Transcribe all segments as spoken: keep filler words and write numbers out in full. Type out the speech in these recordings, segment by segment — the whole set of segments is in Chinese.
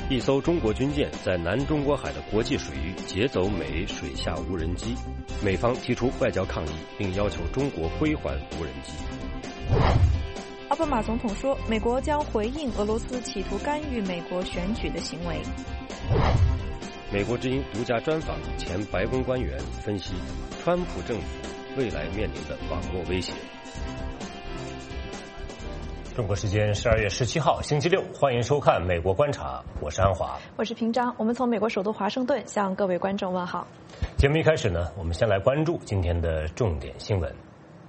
一艘中国军舰在南中国海的国际水域劫走美水下无人机，美方提出外交抗议，并要求中国归还无人机。 奥巴马总统说，美国将回应俄罗斯企图干预美国选举的行为。 美国之音独家专访前白宫官员，分析川普政府未来面临的网络威胁。 中国时间十二月十七号星期六，欢迎收看《美国观察》，我是安华， 我是平章。我们从美国首都华盛顿向各位观众问好。 节目一开始呢，我们先来关注今天的重点新闻。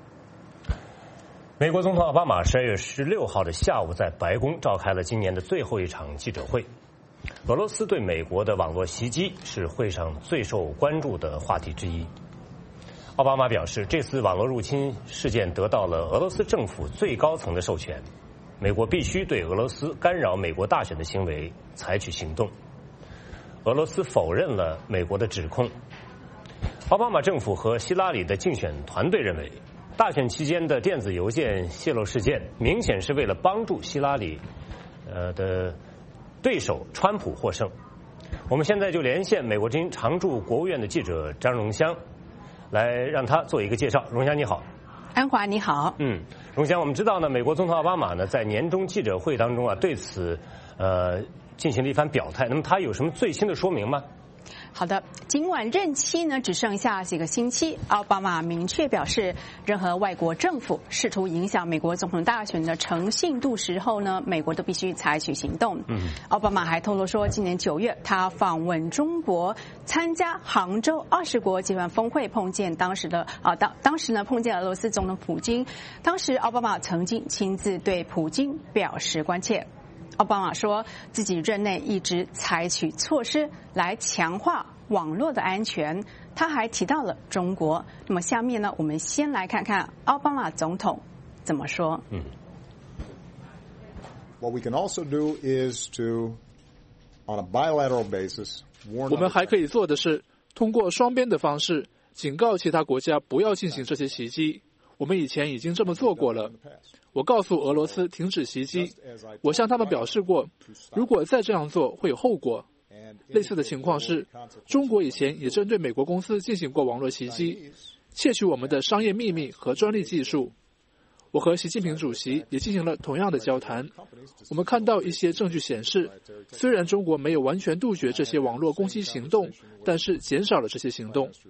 美国总统奥巴马十二月十六号的下午在白宫召开了今年的最后一场记者会。俄罗斯对美国的网络袭击是会上最受关注的话题之一。奥巴马表示，这次网络入侵事件得到了俄罗斯政府最高层的授权，美国必须对俄罗斯干扰美国大选的行为采取行动。俄罗斯否认了美国的指控。奥巴马政府和希拉里的竞选团队认为，大选期间的电子邮件泄露事件明显是为了帮助希拉里呃的对手川普获胜。我们现在就连线美国之音常驻国务院的记者张荣香，来让他做一个介绍。荣香你好。 安华你好。 嗯，荣香，我们知道呢，美国总统奥巴马呢在年终记者会当中啊对此呃进行了一番表态，那么他有什么最新的说明吗？ 好的，尽管任期呢只剩下几个星期，奥巴马明确表示，任何外国政府试图影响美国总统大选的诚信度时候呢，美国都必须采取行动。嗯，奥巴马还透露说，今年九月他访问中国，参加杭州二十国集团峰会，碰见当时的啊当当时呢碰见俄罗斯总统普京，当时奥巴马曾经亲自对普京表示关切。奥巴马说自己任内一直采取措施来强化网络的安全，他还提到了中国。那么下面呢，我们先来看看奥巴马总统怎么说。嗯 What we can also do is to, on a bilateral basis, warn. 我们还可以做的是，通过双边的方式警告其他国家不要进行这些袭击。我们以前已经这么做过了。我告诉俄罗斯停止袭击，我向他们表示过，如果再这样做会有后果。类似的情况是，中国以前也针对美国公司进行过网络袭击，窃取我们的商业秘密和专利技术。我和习近平主席也进行了同样的交谈。我们看到一些证据显示，虽然中国没有完全杜绝这些网络攻击行动，但是减少了这些行动。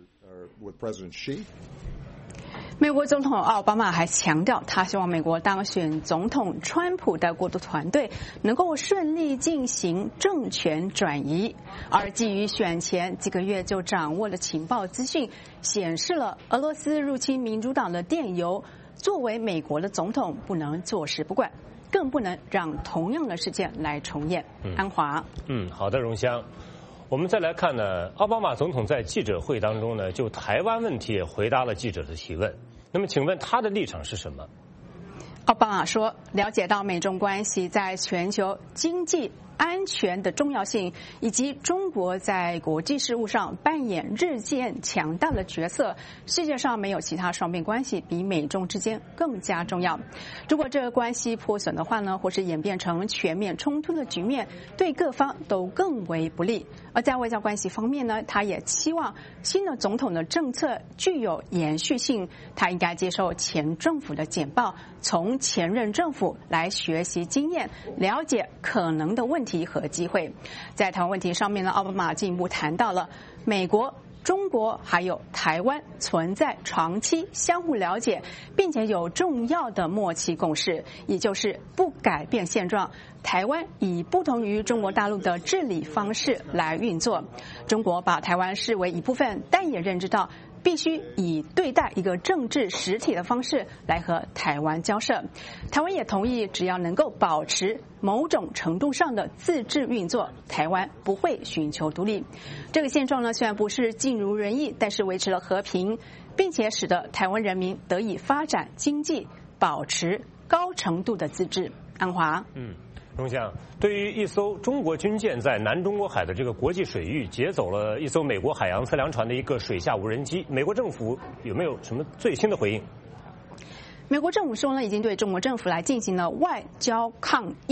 美国总统奥巴马还强调，他希望美国当选总统川普的过渡团队能够顺利进行政权转移。而基于选前几个月就掌握的情报资讯，显示了俄罗斯入侵民主党的电邮，作为美国的总统不能坐视不管，更不能让同样的事件来重演。嗯、安华， 嗯，好的，荣香。我们再来看呢，奥巴马总统在记者会当中呢，就台湾问题也回答了记者的提问。那么请问他的立场是什么？ 奥巴马说，了解到美中关系在全球经济安全的重要性，以及中国在国际事务上扮演日渐强大的角色，世界上没有其他双边关系比美中之间更加重要。如果这个关系破损的话呢，或是演变成全面冲突的局面，对各方都更为不利。而在外交关系方面呢，他也期望新的总统的政策具有延续性，他应该接受前政府的简报，从前任政府来学习经验，了解可能的问题和机会。在台湾问题上面呢，奥巴马进一步谈到了美国、中国还有台湾存在长期相互了解，并且有重要的默契共识，也就是不改变现状。台湾以不同于中国大陆的治理方式来运作，中国把台湾视为一部分，但也认知到必须以对待一个政治实体的方式来和台湾交涉。台湾也同意，只要能够保持某种程度上的自治运作，台湾不会寻求独立。这个现状呢，虽然不是尽如人意，但是维持了和平，并且使得台湾人民得以发展经济，保持高程度的自治。安华， 嗯。钟相，对于一艘中国军舰在南中国海的这个国际水域劫走了一艘美国海洋测量船的一个水下无人机，美国政府有没有什么最新的回应？ 美国政府说呢，已经对中国政府来进行了外交抗议。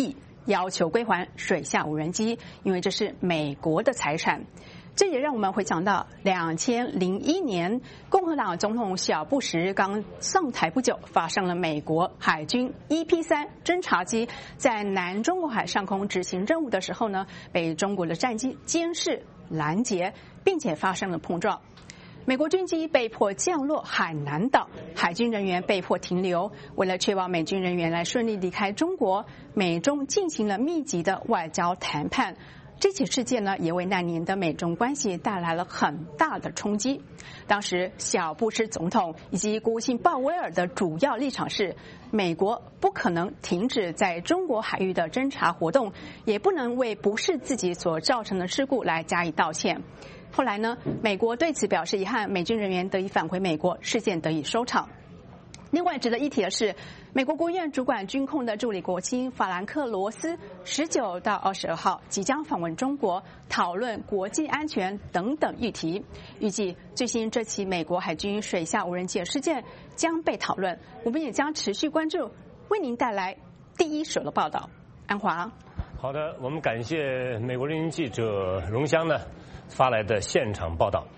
要求归还水下无人机，因为这是美国的财产。这也让我们回想到两千零一年，共和党总统小布什刚上台不久，发生了美国海军 E P 三侦察机在南中国海上空执行任务的时候呢，被中国的战机监视拦截，并且发生了碰撞。美国军机被迫降落海南岛，海军人员被迫停留。为了确保美军人员来顺利离开中国，美中进行了密集的外交谈判。这起事件呢，也为那年的美中关系带来了很大的冲击。当时，小布什总统以及国务卿鲍威尔的主要立场是，美国不可能停止在中国海域的侦察活动，也不能为不是自己所造成的事故来加以道歉。后来呢，美国对此表示遗憾，美军人员得以返回美国，事件得以收场。另外值得一提的是，美国国务院主管军控的助理国务卿法兰克罗斯十九到二十二号即将访问中国，讨论国际安全等等议题。预计最新这起美国海军水下无人机的事件将被讨论，我们也将持续关注，为您带来第一手的报道。安华， 好的，我们感谢美国之音记者荣香呢发来的现场报道。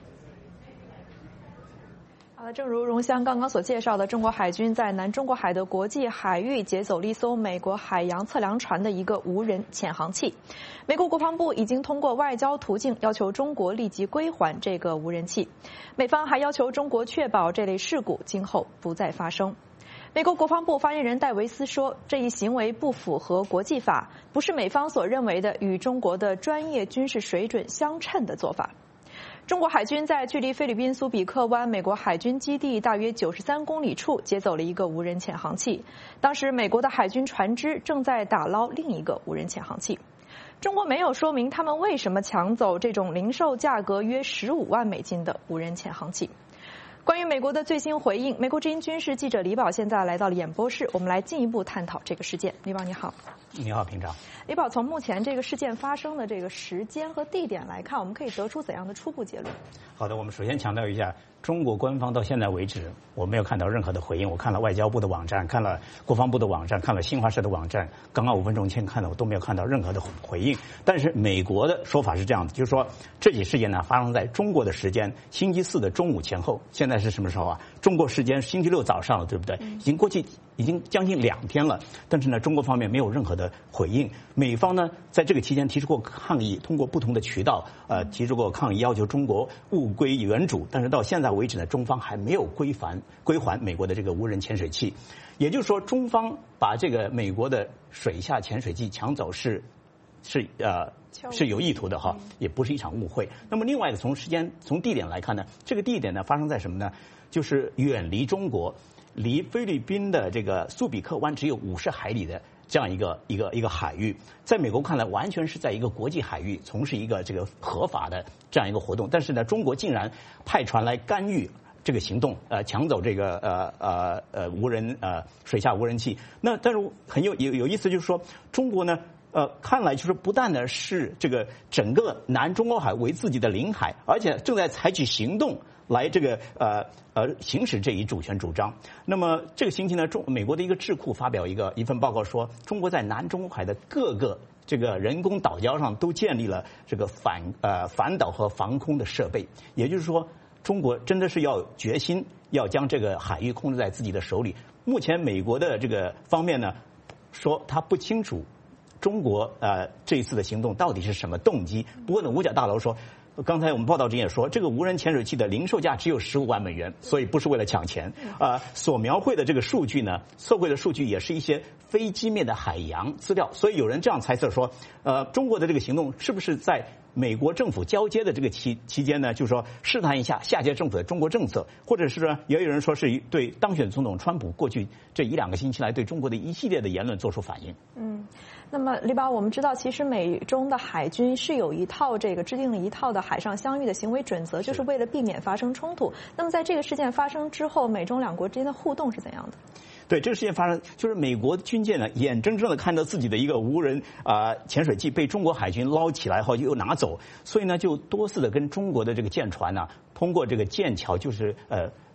好了，正如荣香刚刚所介绍的，中国海军在南中国海的国际海域劫走了一艘美国海洋测量船的一个无人潜航器。美国国防部已经通过外交途径要求中国立即归还这个无人器，美方还要求中国确保这类事故今后不再发生。美国国防部发言人戴维斯说，这一行为不符合国际法，不是美方所认为的与中国的专业军事水准相称的做法。中国海军在距离菲律宾苏比克湾美国海军基地大约九十三公里处劫走了一个无人潜航器，当时美国的海军船只正在打捞另一个无人潜航器。中国没有说明他们为什么抢走这种零售价格约十五万美金的无人潜航器。关于美国的最新回应，美国之音军事记者李宝现在来到了演播室，我们来进一步探讨这个事件。李宝你好。 你好，平常。 李宝，从目前这个事件发生的这个时间和地点来看，我们可以得出怎样的初步结论？ 好的，我们首先强调一下，中国官方到现在为止，我没有看到任何的回应。我看了外交部的网站，看了国防部的网站，看了新华社的网站，刚刚五分钟前看的我都没有看到任何的回应。但是美国的说法是这样的，就是说这起事件呢发生在中国的时间星期四的中午前后。现在是什么时候啊？中国时间星期六早上了，对不对？已经过去已经将近两天了，但是呢，中国方面没有任何的回应。美方呢，在这个期间提出过抗议，通过不同的渠道，呃，提出过抗议，要求中国物归原主。但是到现在为止呢，中方还没有归还归还美国的这个无人潜水器。也就是说，中方把这个美国的水下潜水器抢走是是呃是有意图的哈，也不是一场误会。那么另外的从时间从地点来看呢，这个地点呢发生在什么呢？就是远离中国，离菲律宾的这个苏比克湾只有五十海里的这样一个一个一个海域，在美国看来完全是在一个国际海域从事一个这个合法的这样一个活动，但是呢，中国竟然派船来干预这个行动，呃，抢走这个呃呃呃无人呃水下无人器。那但是很有有有意思，就是说中国呢。呃，看来就是不但呢是这个整个南中国海为自己的领海，而且正在采取行动来这个呃呃行使这一主权主张。那么这个星期呢，中美国的一个智库发表一个一份报告说，中国在南中国海的各个这个人工岛礁上都建立了这个反呃反导和防空的设备，也就是说，中国真的是要决心要将这个海域控制在自己的手里。目前美国的这个方面呢，说他不清楚。中国呃这一次的行动到底是什么动机？不过呢，五角大楼说，刚才我们报道中也说，这个无人潜水器的零售价只有十五万美元，所以不是为了抢钱。呃，所描绘的这个数据呢，测绘的数据也是一些非机面的海洋资料，所以有人这样猜测说，呃，中国的这个行动是不是在美国政府交接的这个期期间呢，就是说试探一下下届政府的中国政策，或者是呢，也有人说是对当选总统川普过去这一两个星期来对中国的一系列的言论做出反应。 嗯。那么，李宝，我们知道，其实美中的海军是有一套这个制定了一套的海上相遇的行为准则，就是为了避免发生冲突。那么，在这个事件发生之后，美中两国之间的互动是怎样的？ 对，这个事件发生，就是美国军舰呢，眼睁睁的看到自己的一个无人啊、呃、潜水器被中国海军捞起来后又拿走，所以呢，就多次的跟中国的这个舰船呢、啊，通过这个舰桥，就是呃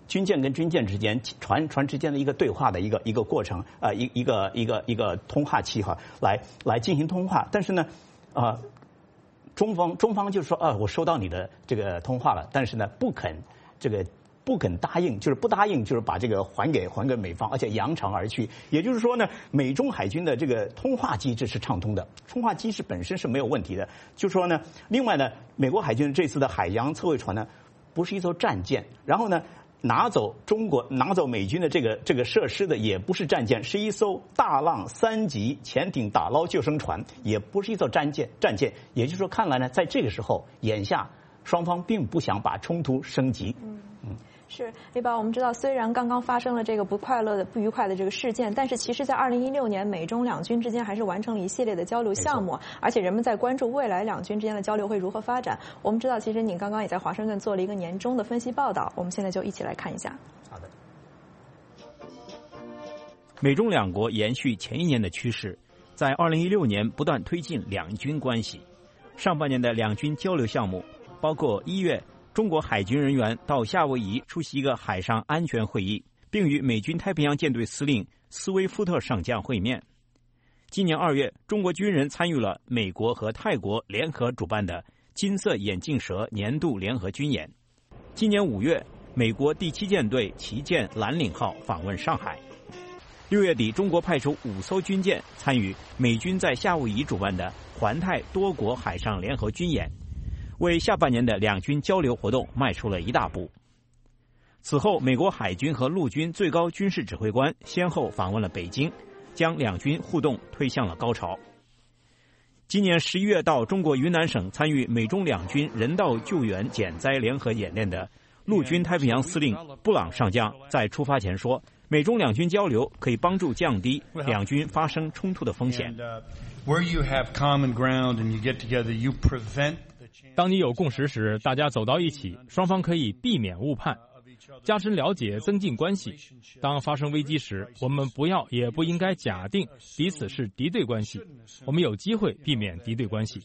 军舰跟军舰之间、船船之间的一个对话的一个一个过程，啊、呃，一一个一个一个通话器哈，来来进行通话。但是呢，啊、呃，中方中方就是说，啊，我收到你的这个通话了，但是呢，不肯这个。不肯答应，就是不答应，就是把这个还给还给美方，而且扬长而去。也就是说呢，美中海军的这个通话机制是畅通的，通话机制本身是没有问题的。就说呢，另外呢，美国海军这次的海洋测绘船呢，不是一艘战舰，然后呢，拿走中国拿走美军的这个这个设施的也不是战舰，是一艘大浪三级潜艇打捞救生船，也不是一艘战舰战舰。也就是说，看来呢，在这个时候，眼下双方并不想把冲突升级。嗯嗯。 是，李宝，我们知道，虽然刚刚发生了这个不快乐的、不愉快的这个事件，但是其实，在二零一六年，美中两军之间还是完成了一系列的交流项目，而且人们在关注未来两军之间的交流会如何发展。我们知道，其实您刚刚也在华盛顿做了一个年终的分析报道，我们现在就一起来看一下。 好的。 美中两国延续前一年的趋势，在二零一六年不断推进两军关系。上半年的两军交流项目包括一月。中国海军人员到夏威夷出席一个海上安全会议，并与美军太平洋舰队司令斯威夫特上将会面。今年二月，中国军人参与了美国和泰国联合主办的金色眼镜蛇年度联合军演。今年五月，美国第七舰队旗舰蓝岭号访问上海。六月底，中国派出五艘军舰参与美军在夏威夷主办的环太多国海上联合军演，为下半年的两军交流活动迈出了一大步。此后，美国海军和陆军最高军事指挥官先后访问了北京，将两军互动推向了高潮。今年十一月到中国云南省参与美中两军人道救援减灾联合演练的陆军太平洋司令布朗上将在出发前说，美中两军交流可以帮助降低两军发生冲突的风险。 当你有共识时，大家走到一起，双方可以避免误判，加深了解，增进关系。当发生危机时，我们不要也不应该假定彼此是敌对关系，我们有机会避免敌对关系。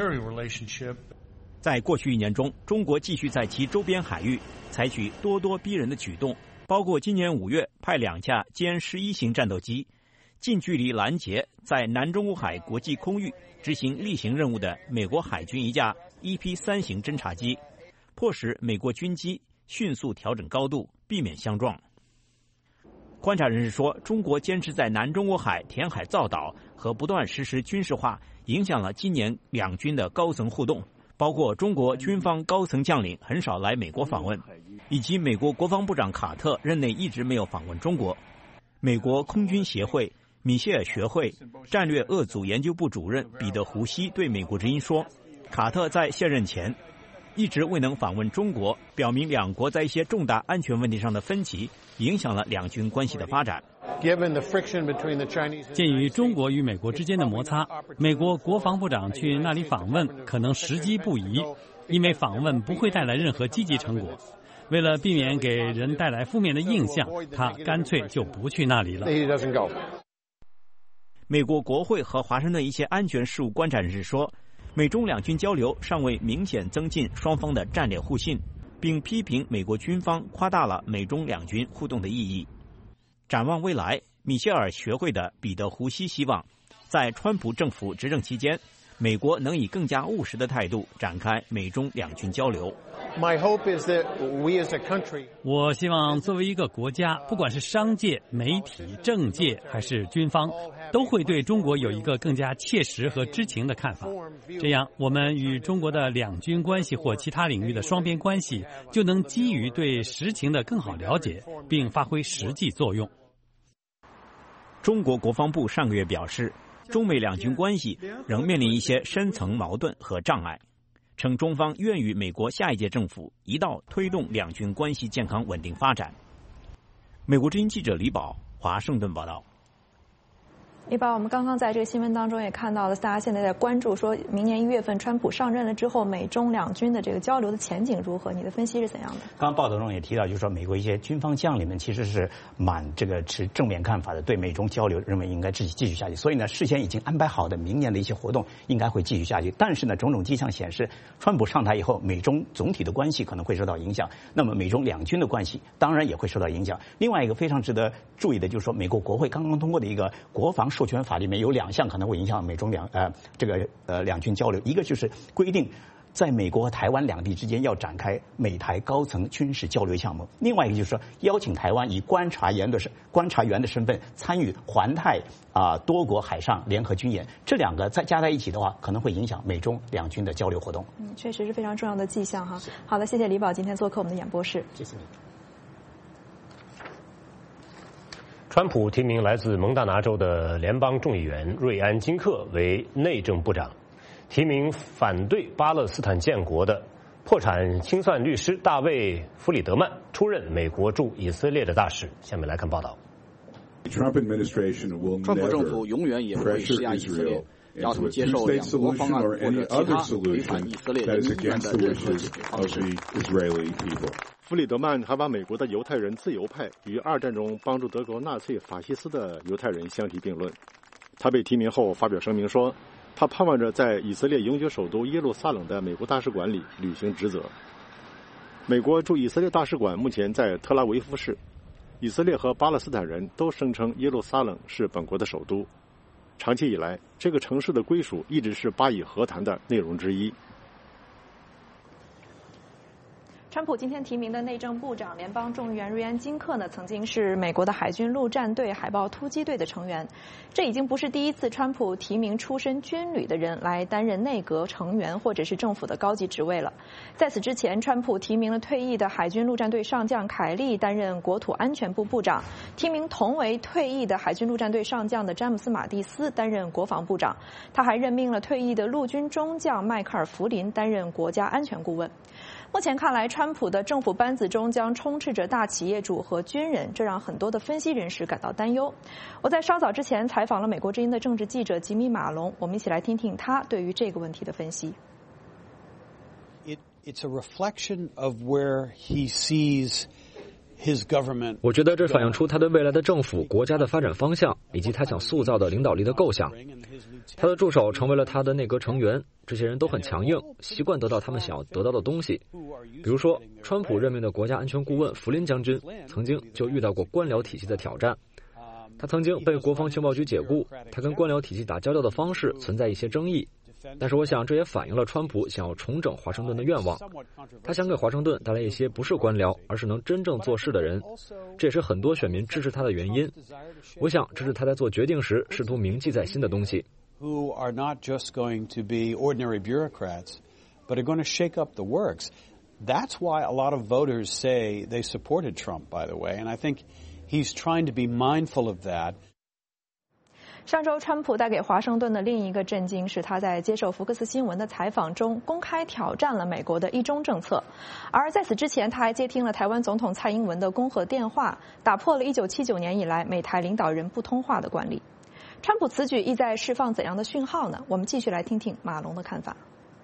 在过去一年中，中国继续在其周边海域采取咄咄逼人的举动，包括今年五月派两架歼十一型战斗机近距离拦截在南中国海国际空域执行例行任务的美国海军一架 E P 三型侦察机，迫使美国军机迅速调整高度，避免相撞。观察人士说，中国坚持在南中国海填海造岛和不断实施军事化，影响了今年两军的高层互动，包括中国军方高层将领很少来美国访问，以及美国国防部长卡特任内一直没有访问中国。美国空军协会米歇尔学会战略鄂组研究部主任彼得胡西对美国之音说，卡特在卸任前一直未能访问中国，表明两国在一些重大安全问题上的分歧影响了两军关系的发展。 鉴于中国与美国之间的摩擦，美国国防部长去那里访问可能时机不宜，因为访问不会带来任何积极成果。为了避免给人带来负面的印象，他干脆就不去那里了。 美国国会和华盛顿一些安全事务观察人士说，美中两军交流尚未明显增进双方的战略互信，并批评美国军方夸大了美中两军互动的意义。展望未来，米歇尔学会的彼得胡西希望，在川普政府执政期间，美国能以更加务实的态度展开美中两军交流。 我希望作为一个国家，不管是商界、媒体、政界还是军方，都会对中国有一个更加切实和知情的看法。这样，我们与中国的两军关系或其他领域的双边关系，就能基于对实情的更好了解，并发挥实际作用。 中国国防部上个月表示，中美两军关系仍面临一些深层矛盾和障碍，称中方愿与美国下一届政府一道推动两军关系健康稳定发展。美国之音记者李宝华盛顿报道。 李宝，我们刚刚在这个新闻当中也看到了，大家现在在关注，说明年一月份川普上任了之后，美中两军的这个交流的前景如何？你的分析是怎样的？ 刚刚报道中也提到，就是说美国一些军方将领们其实是蛮这个持正面看法的，对美中交流认为应该继续继续下去。所以呢，事先已经安排好的明年的一些活动应该会继续下去。但是呢，种种迹象显示，川普上台以后，美中总体的关系可能会受到影响。那么美中两军的关系当然也会受到影响。另外一个非常值得注意的就是说，美国国会刚刚通过的一个国防授权法里面有两项可能会影响美中两呃这个呃两军交流，一个就是规定在美国和台湾两地之间要展开美台高层军事交流项目，另外一个就是说邀请台湾以观察员的观察员的身份参与环太啊、呃、多国海上联合军演，这两个再加在一起的话，可能会影响美中两军的交流活动。 嗯，确实是非常重要的迹象哈。好的，谢谢李宝今天做客我们的演播室。 谢谢你。 川普提名来自蒙大拿州的联邦众议员瑞安·金克为内政部长，提名反对巴勒斯坦建国的破产清算律师大卫·弗里德曼出任美国驻以色列的大使。下面来看报道。 川普政府永远也不会施压以色列，要他们接受两国方案或者其他违反以色列人意愿的任何解决方式。 弗里德曼还把美国的犹太人自由派与二战中帮助德国纳粹法西斯的犹太人相提并论。他被提名后发表声明说，他盼望着在以色列永久首都耶路撒冷的美国大使馆里履行职责。美国驻以色列大使馆目前在特拉维夫市，以色列和巴勒斯坦人都声称耶路撒冷是本国的首都。长期以来，这个城市的归属一直是巴以和谈的内容之一。 川普今天提名的内政部长、联邦众议员瑞安·金克呢，曾经是美国的海军陆战队海豹突击队的成员。这已经不是第一次川普提名出身军旅的人来担任内阁成员或者是政府的高级职位了。在此之前，川普提名了退役的海军陆战队上将凯利担任国土安全部部长，提名同为退役的海军陆战队上将的詹姆斯·马蒂斯担任国防部长。他还任命了退役的陆军中将迈克尔·弗林担任国家安全顾问。目前看来，川普的政府班子中将充斥着大企业主和军人，这让很多的分析人士感到担忧。我在稍早之前采访了美国之音的政治记者吉米·马龙，我们一起来听听他对于这个问题的分析。 It, it's a reflection of where he sees his government. 我觉得这反映出他对未来的政府、国家的发展方向，以及他想塑造的领导力的构想。他的助手成为了他的内阁成员，这些人都很强硬，习惯得到他们想要得到的东西。比如说，川普任命的国家安全顾问弗林将军曾经就遇到过官僚体系的挑战。他曾经被国防情报局解雇，他跟官僚体系打交道的方式存在一些争议。但是我想这也反映了川普想要重整华盛顿的愿望，他想给华盛顿带来一些不是官僚而是能真正做事的人，这也是很多选民支持他的原因。我想这是他在做决定时试图铭记在心的东西。 Who are not just going to be ordinary bureaucrats, but are going to shake up the works. That's why a lot of voters say they supported Trump, by the way, and I think he's trying to be mindful of that. 上周，川普带给华盛顿的另一个震惊是他在接受福克斯新闻的采访中公开挑战了美国的一中政策，而在此之前，他还接听了台湾总统蔡英文的恭贺电话，打破了一九七九年以来美台领导人不通话的惯例。川普此举意在释放怎样的讯号呢？我们继续来听听马龙的看法。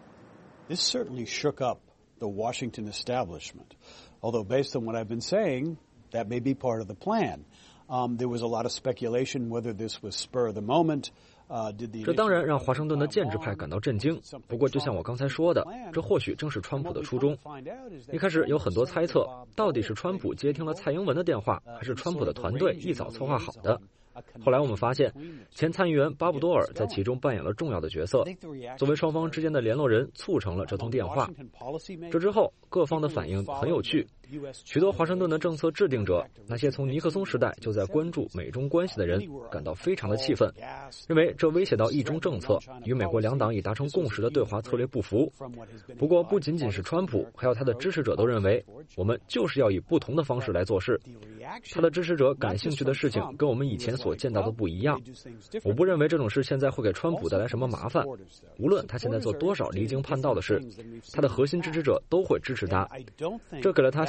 This certainly shook up the Washington establishment, although based on what I've been saying, that may be part of the plan.Um, there was a lot of speculation whether this was spur of the moment. Uh, did the 这当然让华盛顿的建制派感到震惊。不过，就像我刚才说的，这或许正是川普的初衷。一开始有很多猜测，到底是川普接听了蔡英文的电话，还是川普的团队一早策划好的？后来我们发现，前参议员巴布多尔在其中扮演了重要的角色，作为双方之间的联络人，促成了这通电话。这之后，各方的反应很有趣。许多华盛顿的政策制定者，那些从尼克松时代就在关注美中关系的人，感到非常的气愤，认为这威胁到一中政策，与美国两党已达成共识的对华策略不符。不过，不仅仅是川普，还有他的支持者都认为，我们就是要以不同的方式来做事。他的支持者感兴趣的事情跟我们以前所见到的不一样。我不认为这种事现在会给川普带来什么麻烦。无论他现在做多少离经叛道的事，他的核心支持者都会支持他。这给了他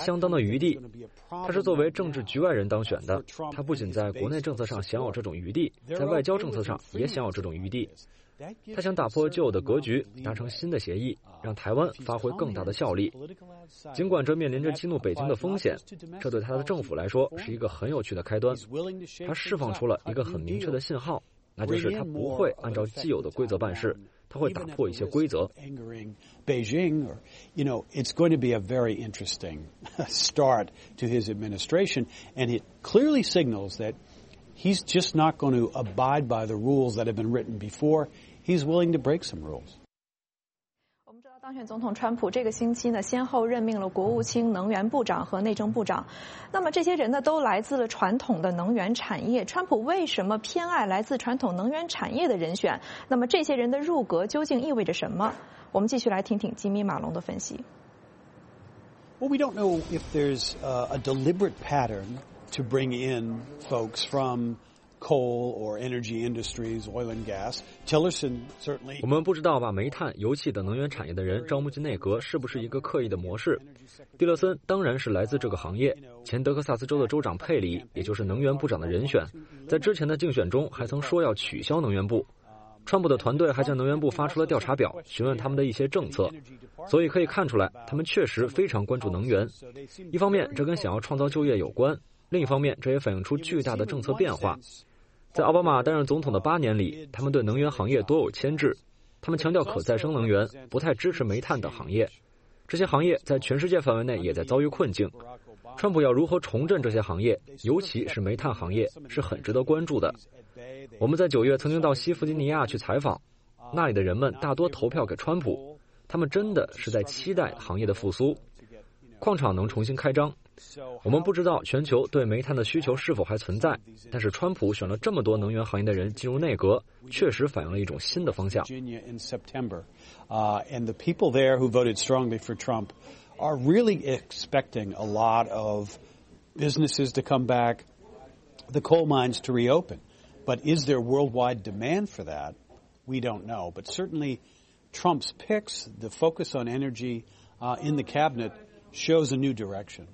相当的余地。他是作为政治局外人当选的，他不仅在国内政策上享有这种余地，在外交政策上也享有这种余地。他想打破旧有的格局，达成新的协议，让台湾发挥更大的效力。尽管这面临着激怒北京的风险，这对他的政府来说是一个很有趣的开端。他释放出了一个很明确的信号，那就是他不会按照既有的规则办事，他会打破一些规则。 Beijing, or, you know, it's going to be a very interesting start to his administration, and it clearly signals that he's just not going to abide by the rules that have been written before. He's willing to break some rules. 我们知道，当选总统川普这个星期呢，先后任命了国务卿、能源部长和内政部长。那么这些人呢，都来自了传统的能源产业。川普为什么偏爱来自传统能源产业的人选？那么这些人的入阁究竟意味着什么？我们继续来听听吉米马龙的分析。 Well, we don't know if there's a, a deliberate pattern to bring in folks from coal or energy industries, oil and gas. Tillerson certainly. 我们不知道把煤炭、油气等能源产业的人招募进内阁是不是一个刻意的模式。蒂勒森当然是来自这个行业，前德克萨斯州的州长佩里，也就是能源部长的人选，在之前的竞选中还曾说要取消能源部。川普的团队还向能源部发出了调查表，询问他们的一些政策，所以可以看出来，他们确实非常关注能源。一方面，这跟想要创造就业有关；另一方面，这也反映出巨大的政策变化。在奥巴马担任总统的八年里，他们对能源行业多有牵制，他们强调可再生能源，不太支持煤炭等行业。这些行业在全世界范围内也在遭遇困境。川普要如何重振这些行业，尤其是煤炭行业，是很值得关注的。我们在九月曾经到西弗吉尼亚去采访，那里的人们大多投票给川普，他们真的是在期待行业的复苏，矿场能重新开张。我们不知道全球对煤炭的需求是否还存在，但是川普选了这么多能源行业的人进入内阁，确实反映了一种新的方向。 Uh, and the people there who voted strongly for Trump are really expecting a lot of businesses to come back, the coal mines to reopen. But is there worldwide demand for that? We don't know. But certainly Trump's picks, the focus on energy uh, in the cabinet, shows a new direction.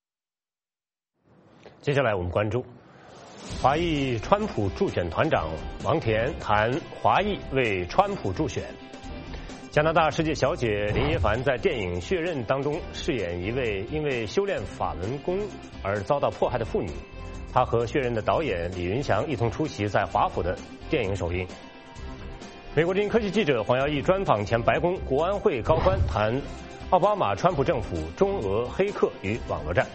接下来我们关注华裔川普助选团长王田谈华裔为川普助选。加拿大世界小姐林耶凡在电影《血刃》当中饰演一位因为修炼法轮功而遭到迫害的妇女。她和《血刃》的导演李云祥一同出席在华府的电影首映。美国之音科技记者黄耀义专访前白宫国安会高官，谈奥巴马川普政府中俄黑客与网络战。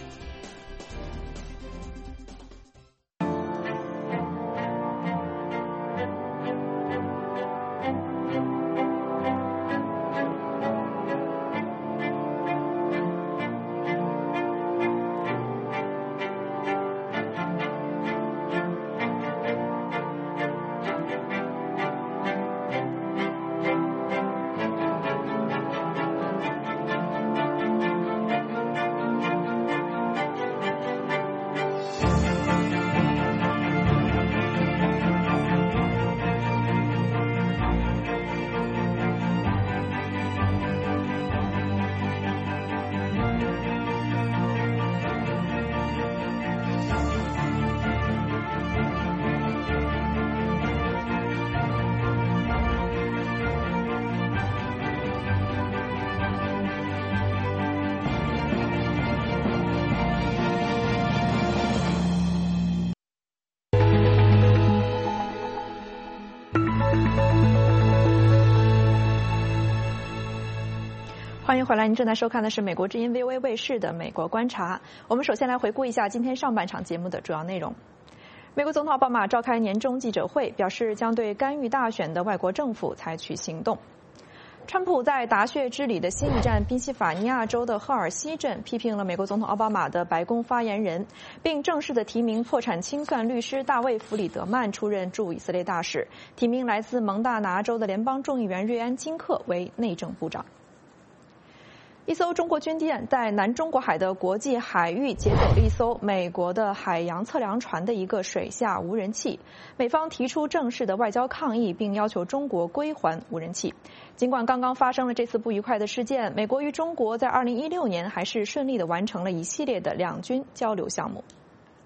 欢迎回来，您正在收看的是美国之音 V O A 卫视的《美国观察》。我们首先来回顾一下今天上半场节目的主要内容。美国总统奥巴马召开年终记者会，表示将对干预大选的外国政府采取行动。川普在达血之里的新一站宾夕法尼亚州的赫尔西镇批评了美国总统奥巴马的白宫发言人，并正式的提名破产清算律师大卫·弗里德曼出任驻以色列大使，提名来自蒙大拿州的联邦众议员瑞安·金克为内政部长。 一艘中国军舰在南中国海的国际海域劫走了一艘美国的海洋测量船的一个水下无人器，美方提出正式的外交抗议，并要求中国归还无人器。尽管刚刚发生了这次不愉快的事件，美国与中国在二零一六年还是顺利的完成了一系列的两军交流项目。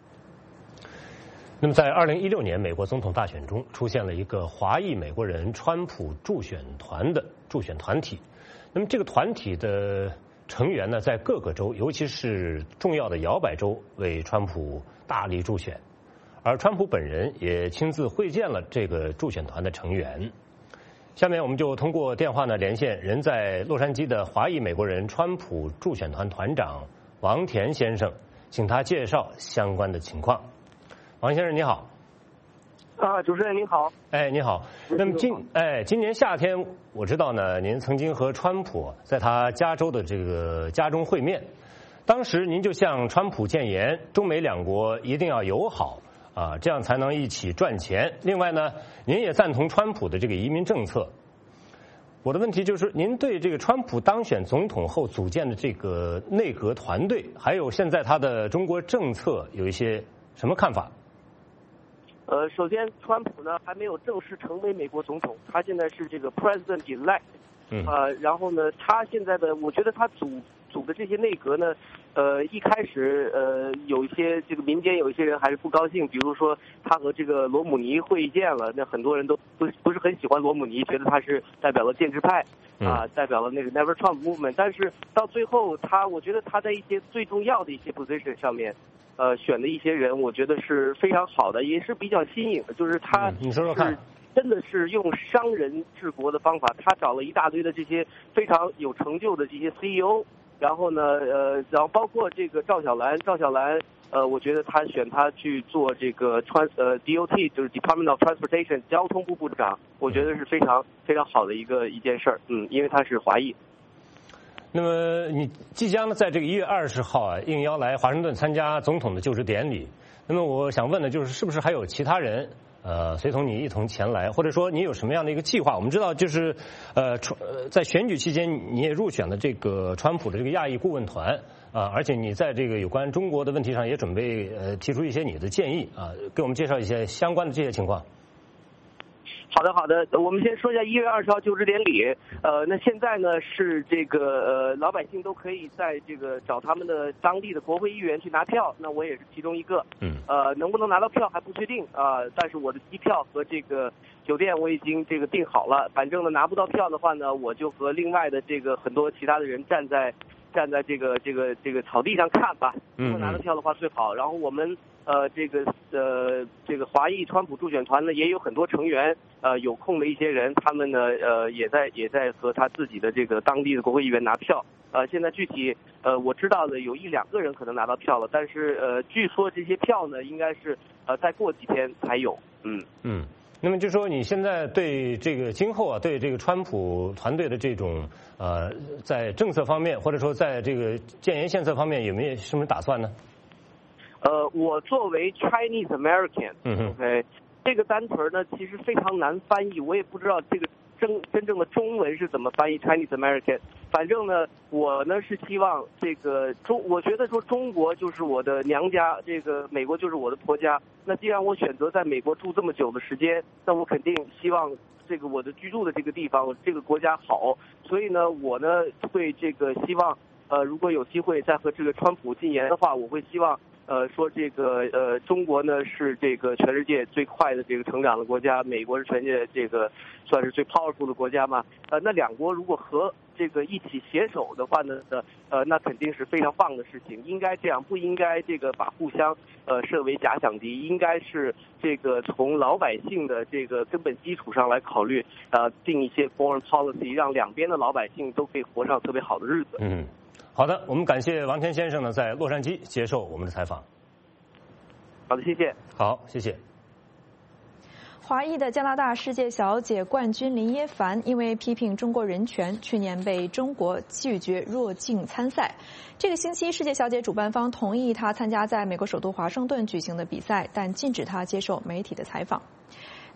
那么，在二零一六年美国总统大选中，出现了一个华裔美国人川普助选团的助选团体。那么，这个团体的成员呢，在各个州，尤其是重要的摇摆州，为川普大力助选。而川普本人也亲自会见了这个助选团的成员。下面我们就通过电话呢连线人在洛杉矶的华裔美国人川普助选团团长王田先生，请他介绍相关的情况。王先生你好。 啊，主持人您好。 哎，你好。那么今哎，今年夏天我知道呢，您曾经和川普在他加州的这个家中会面，当时您就向川普建言，中美两国一定要友好啊，这样才能一起赚钱。另外呢，您也赞同川普的这个移民政策。我的问题就是，您对这个川普当选总统后组建的这个内阁团队，还有现在他的中国政策有一些什么看法？ 呃，首先，川普呢还没有正式成为美国总统，他现在是这个 President elect， 嗯， 呃，然后呢，他现在的，我觉得他组组的这些内阁呢，呃，一开始呃有一些这个民间有一些人还是不高兴，比如说他和这个罗姆尼会见了，那很多人都不不是很喜欢罗姆尼，觉得他是代表了建制派啊、呃，代表了那个 Never Trump Movement， 但是到最后他，我觉得他在一些最重要的一些 position 上面。呃，选的一些人，我觉得是非常好的，也是比较新颖的。就是他， 你说说看， 真的是用商人治国的方法。他找了一大堆的这些非常有成就的这些 C E O， 然后呢，呃，然后包括这个赵小兰，赵小兰，呃，我觉得他选他去做这个川呃 D O T， 就是 Department of Transportation 交通部部长，我觉得是非常非常好的一个一件事儿。嗯，因为他是华裔。 那么你即将呢，在这个一月二十号啊，应邀来华盛顿参加总统的就职典礼。那么我想问的就是，是不是还有其他人呃随同你一同前来，或者说你有什么样的一个计划？我们知道，就是呃在选举期间，你也入选了这个川普的这个亚裔顾问团啊、呃，而且你在这个有关中国的问题上也准备呃提出一些你的建议啊，给我们介绍一些相关的这些情况。 好的，好的，我们先说一下一月二十号就职典礼。呃，那现在呢是这个呃老百姓都可以在这个找他们的当地的国会议员去拿票，那我也是其中一个。 嗯。 呃，能不能拿到票还不确定啊、呃，但是我的机票和这个酒店我已经这个订好了。反正呢拿不到票的话呢，我就和另外的这个很多其他的人站在站在这个这个这个草地上看吧。如果拿到票的话最好。然后我们。呃，这个呃，这个华裔川普助选团呢，也有很多成员，呃，有空的一些人，他们呢，呃，也在也在和他自己的这个当地的国会议员拿票。呃，现在具体呃，我知道的有一两个人可能拿到票了，但是呃，据说这些票呢，应该是呃，再过几天才有。嗯嗯，那么就说你现在对这个今后啊，对这个川普团队的这种呃，在政策方面，或者说在这个建言献策方面，有没有什么打算呢？ 呃，我作为 Chinese American， 嗯 ，OK， 这个单词呢其实非常难翻译，我也不知道这个真真正的中文是怎么翻译 Chinese American。反正呢，我呢是希望这个中，我觉得说中国就是我的娘家，这个美国就是我的婆家。那既然我选择在美国住这么久的时间，那我肯定希望这个我的居住的这个地方，这个国家好。所以呢，我呢会这个希望，呃，如果有机会再和这个川普进言的话，我会希望。呃，说这个呃，中国呢是这个全世界最快的这个成长的国家，美国是全世界这个算是最 powerful 的国家嘛。呃，那两国如果和这个一起携手的话呢，呃，那肯定是非常棒的事情。应该这样，不应该这个把互相呃设为假想敌，应该是这个从老百姓的这个根本基础上来考虑，呃，定一些 foreign policy， 让两边的老百姓都可以活上特别好的日子。 嗯。好的，我们感谢王田先生呢，在洛杉矶接受我们的采访。 好的，谢谢。 好，谢谢。 华裔的加拿大世界小姐冠军林耶凡因为批评中国人权，去年被中国拒绝入境参赛。这个星期，世界小姐主办方同意她参加在美国首都华盛顿举行的比赛，但禁止她接受媒体的采访。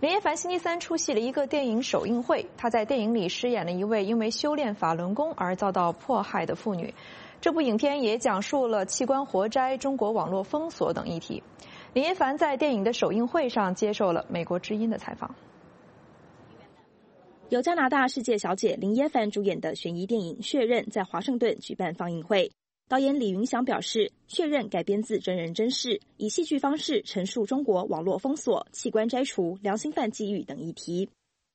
林耶凡星期三出席了一个电影首映会，他在电影里饰演了一位因为修炼法轮功而遭到迫害的妇女。这部影片也讲述了器官活摘、中国网络封锁等议题。林耶凡在电影的首映会上接受了美国之音的采访。 由加拿大世界小姐林耶凡主演的悬疑电影《血刃》在华盛顿举办放映会。导演李云祥表示，《血刃》改编自真人真事，以戏剧方式陈述中国网络封锁、器官摘除、良心犯际遇等议题。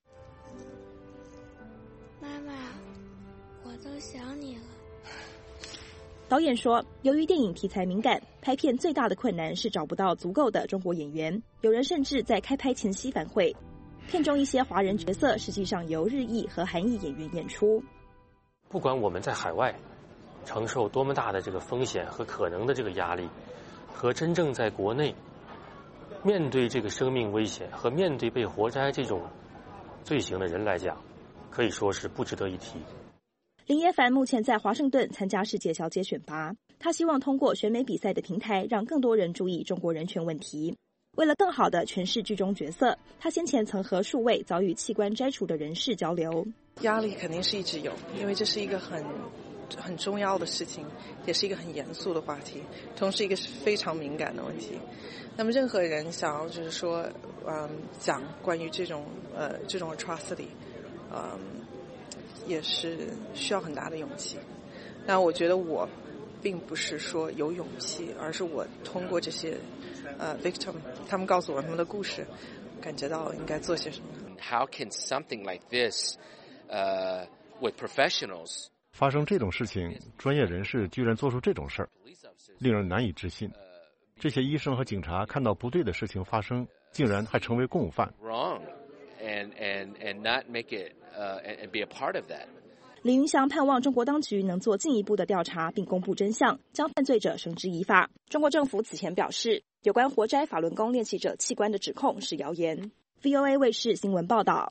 妈妈，我都想你了。 导演说，由于电影题材敏感，拍片最大的困难是找不到足够的中国演员，有人甚至在开拍前夕反悔。片中一些华人角色实际上由日裔和韩裔演员演出。 不管我们在海外承受多么大的这个风险和可能的这个压力，和真正在国内面对这个生命危险和面对被活摘这种罪行的人来讲，可以说是不值得一提。 林耶凡目前在华盛顿参加世界小姐选拔，他希望通过选美比赛的平台，让更多人注意中国人权问题。为了更好地诠释剧中角色，他先前曾和数位遭遇器官摘除的人士交流。 压力肯定是一直有，因为这是一个很很重要的事情，也是一个很严肃的话题，同时一个是非常敏感的问题。那么任何人想要就是说，嗯，讲关于这种呃这种 atrocity， 嗯，也是需要很大的勇气。那我觉得我并不是说有勇气，而是我通过这些呃 victim， 他们告诉我他们的故事，感觉到应该做些什么。 How can something like this, uh, with professionals? 发生这种事情，专业人士居然做出这种事儿，令人难以置信。这些医生和警察看到不对的事情发生，竟然还成为共犯。 Wrong, and and and not make it, uh, and be a part of that. 李云祥盼望中国当局能做进一步的调查，并公布真相，将犯罪者绳之以法。中国政府此前表示，有关活摘法轮功练习者器官的指控是谣言。V O A 卫视新闻报道。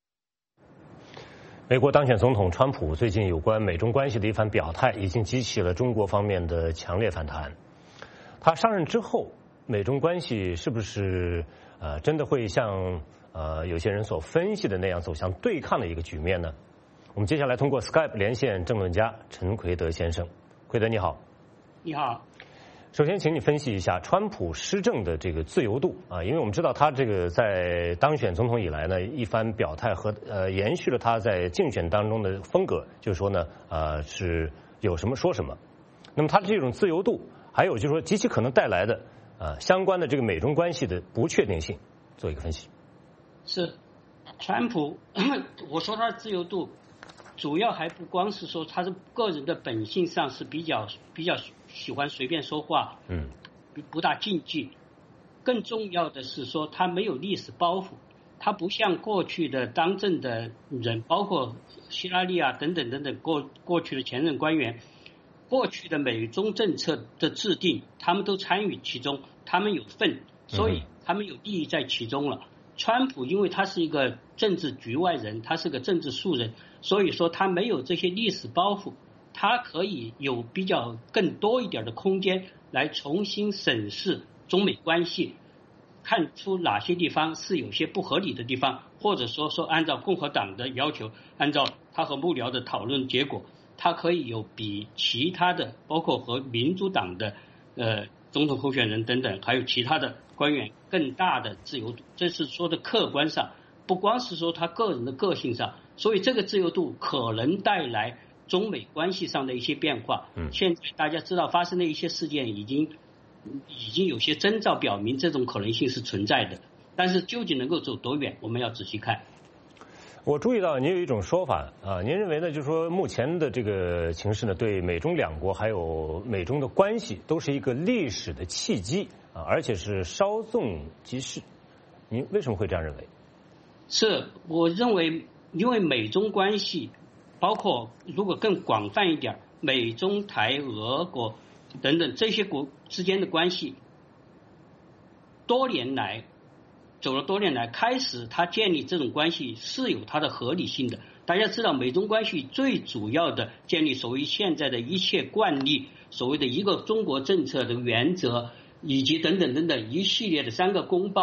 美国当选总统川普最近有关美中关系的一番表态，已经激起了中国方面的强烈反弹。他上任之后，美中关系是不是呃真的会像呃有些人所分析的那样走向对抗的一个局面呢？我们接下来通过 Skype 连线政论家陈奎德先生。奎德你好。 你好。 首先请你分析一下川普施政的这个自由度啊，因为我们知道他这个在当选总统以来呢，一番表态和呃延续了他在竞选当中的风格，就是说呢呃是有什么说什么。那么他这种自由度，还有就是说极其可能带来的呃相关的这个美中关系的不确定性，做一个分析。 是，川普，我说他的自由度，主要还不光是说他是个人的本性上是比较比较喜欢随便说话， 嗯， 不大禁忌。更重要的是说他没有历史包袱，他不像过去的当政的人，包括希拉里啊等等等等过过去的前任官员，过去的美中政策的制定，他们都参与其中，他们有份，所以他们有利益在其中了。川普因为他是一个政治局外人，他是个政治素人，所以说他没有这些历史包袱，他可以有比较更多一点的空间来重新审视中美关系，看出哪些地方是有些不合理的地方，或者说说按照共和党的要求，按照他和幕僚的讨论结果，他可以有比其他的包括和民主党的呃总统候选人等等还有其他的官员更大的自由度，这是说的客观上，不光是说他个人的个性上，所以这个自由度可能带来中美关系上的一些变化。 嗯， 现在大家知道发生的一些事件已经已经有些征兆表明这种可能性是存在的，但是究竟能够走多远，我们要仔细看。 我注意到您有一种说法啊，您认为呢，就是说目前的这个情势呢，对美中两国还有美中的关系都是一个历史的契机啊，而且是稍纵即逝。您为什么会这样认为？ 是，我认为因为美中关系，包括如果更广泛一点，美中台俄国等等这些国之间的关系，多年来走了多年来，开始他建立这种关系是有它的合理性的。大家知道，美中关系最主要的建立所谓现在的一切惯例，所谓的一个中国政策的原则，以及等等等等一系列的三个公报，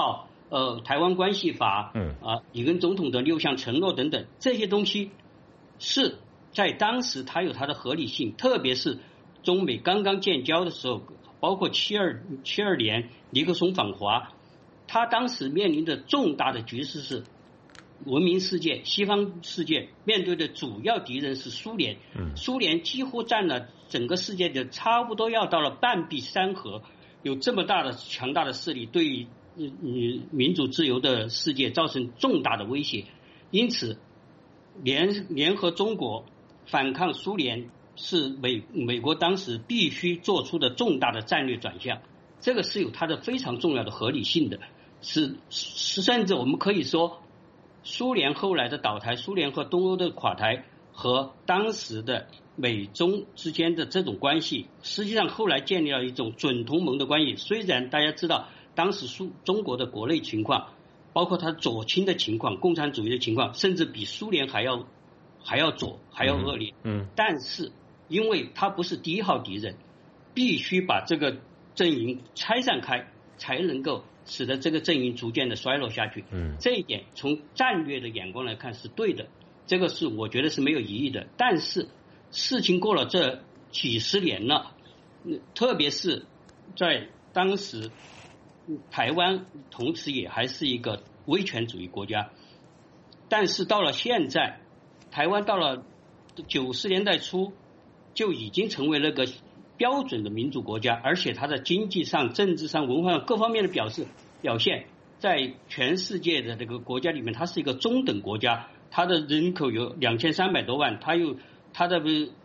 呃台湾关系法，嗯啊，里根总统的六项承诺等等，这些东西是在当时它有它的合理性，特别是中美刚刚建交的时候，包括七二七二年尼克松访华，他当时面临的重大的局势是。文明世界、西方世界面对的主要敌人是苏联，苏联几乎占了整个世界的差不多要到了半壁山河，有这么大的强大的势力，对于嗯民主自由的世界造成重大的威胁，因此联联合中国反抗苏联是美美国当时必须做出的重大的战略转向，这个是有它的非常重要的合理性的，是甚至我们可以说。苏联后来的倒台，苏联和东欧的垮台和当时的美中之间的这种关系，实际上后来建立了一种准同盟的关系。虽然大家知道当时苏中国的国内情况，包括它左倾的情况、共产主义的情况，甚至比苏联还要还要左、还要恶劣。嗯，但是因为它不是第一号敌人，必须把这个阵营拆散开，才能够。使得这个阵营逐渐的衰落下去，嗯，这一点从战略的眼光来看是对的，这个是我觉得是没有疑义的。但是事情过了这几十年了，特别是在当时，台湾同时也还是一个威权主义国家，但是到了现在，台湾到了九十年代初就已经成为那个。标准的民主国家，而且它的经济上、政治上、文化上各方面的表示表现，在全世界的这个国家里面，它是一个中等国家，它的人口有两千三百多万，它有它的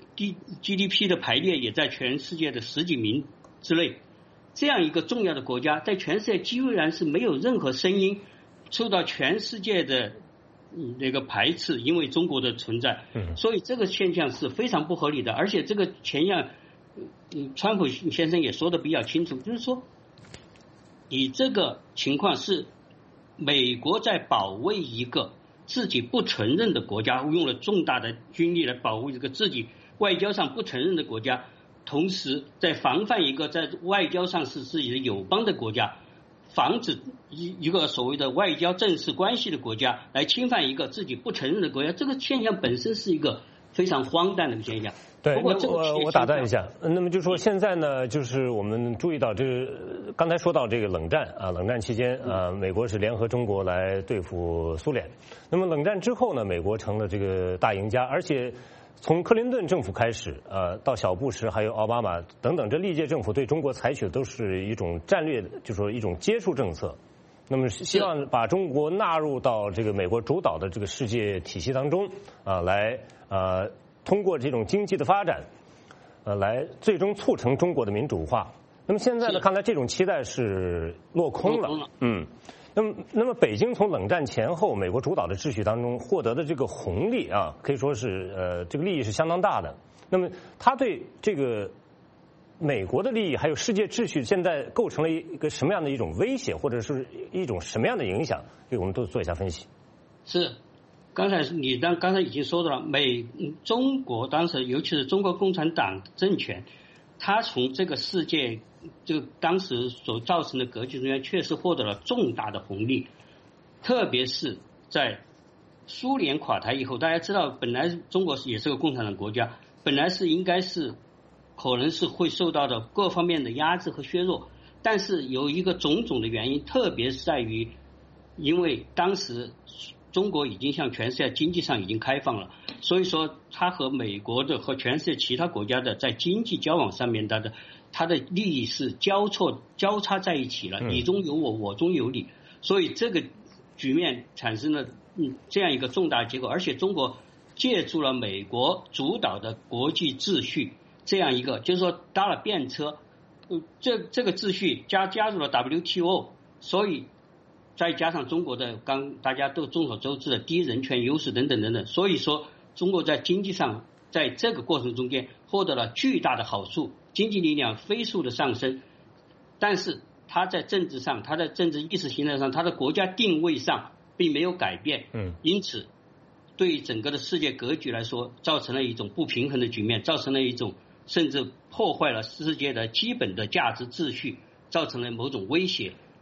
G D P 的排列也在全世界的十几名之内。这样一个重要的国家，在全世界基本上是没有任何声音，受到全世界的那个排斥，因为中国的存在，所以这个现象是非常不合理的，而且这个前样。嗯，川普先生也说的比较清楚，就是说，你这个情况是美国在保卫一个自己不承认的国家，用了重大的军力来保护一个自己外交上不承认的国家，同时在防范一个在外交上是自己的友邦的国家，防止一一个所谓的外交正式关系的国家来侵犯一个自己不承认的国家，这个现象本身是一个非常荒诞的现象。 对，那我我打断一下，那么就说现在呢，就是我们注意到这个，刚才说到这个冷战啊，冷战期间啊，美国是联合中国来对付苏联。那么冷战之后呢，美国成了这个大赢家，而且从克林顿政府开始，呃，到小布什还有奥巴马等等，这历届政府对中国采取的都是一种战略，就是说一种接触政策。那么希望把中国纳入到这个美国主导的这个世界体系当中啊，来呃。通过这种经济的发展，呃，来最终促成中国的民主化。那么现在呢，看来这种期待是落空了。了嗯，那么那么北京从冷战前后美国主导的秩序当中获得的这个红利啊，可以说是呃这个利益是相当大的。那么它对这个美国的利益还有世界秩序现在构成了一个什么样的一种威胁，或者是一种什么样的影响？这个我们都做一下分析。 是。刚才你当刚才已经说到了，美中国当时尤其是中国共产党政权，它从这个世界就当时所造成的格局中间，确实获得了重大的红利。特别是在苏联垮台以后，大家知道，本来中国也是个共产党国家，本来是应该是可能是会受到的各方面的压制和削弱，但是有一个种种的原因，特别是在于，因为当时。中国已经向全世界经济上已经开放了，所以说它和美国的和全世界其他国家的在经济交往上面它的它的利益是交错交叉在一起了，你中有我，我中有你，所以这个局面产生了嗯这样一个重大结果，而且中国借助了美国主导的国际秩序这样一个，就是说搭了便车，这这个秩序加加入了 W T O， 所以。再加上中国的刚大家都众所周知的低人权优势等等等等，所以说中国在经济上在这个过程中间获得了巨大的好处，经济力量飞速的上升，但是它在政治上，它在政治意识形态上，它的国家定位上并没有改变，嗯，因此对于整个的世界格局来说，造成了一种不平衡的局面，造成了一种甚至破坏了世界的基本的价值秩序，造成了某种威胁。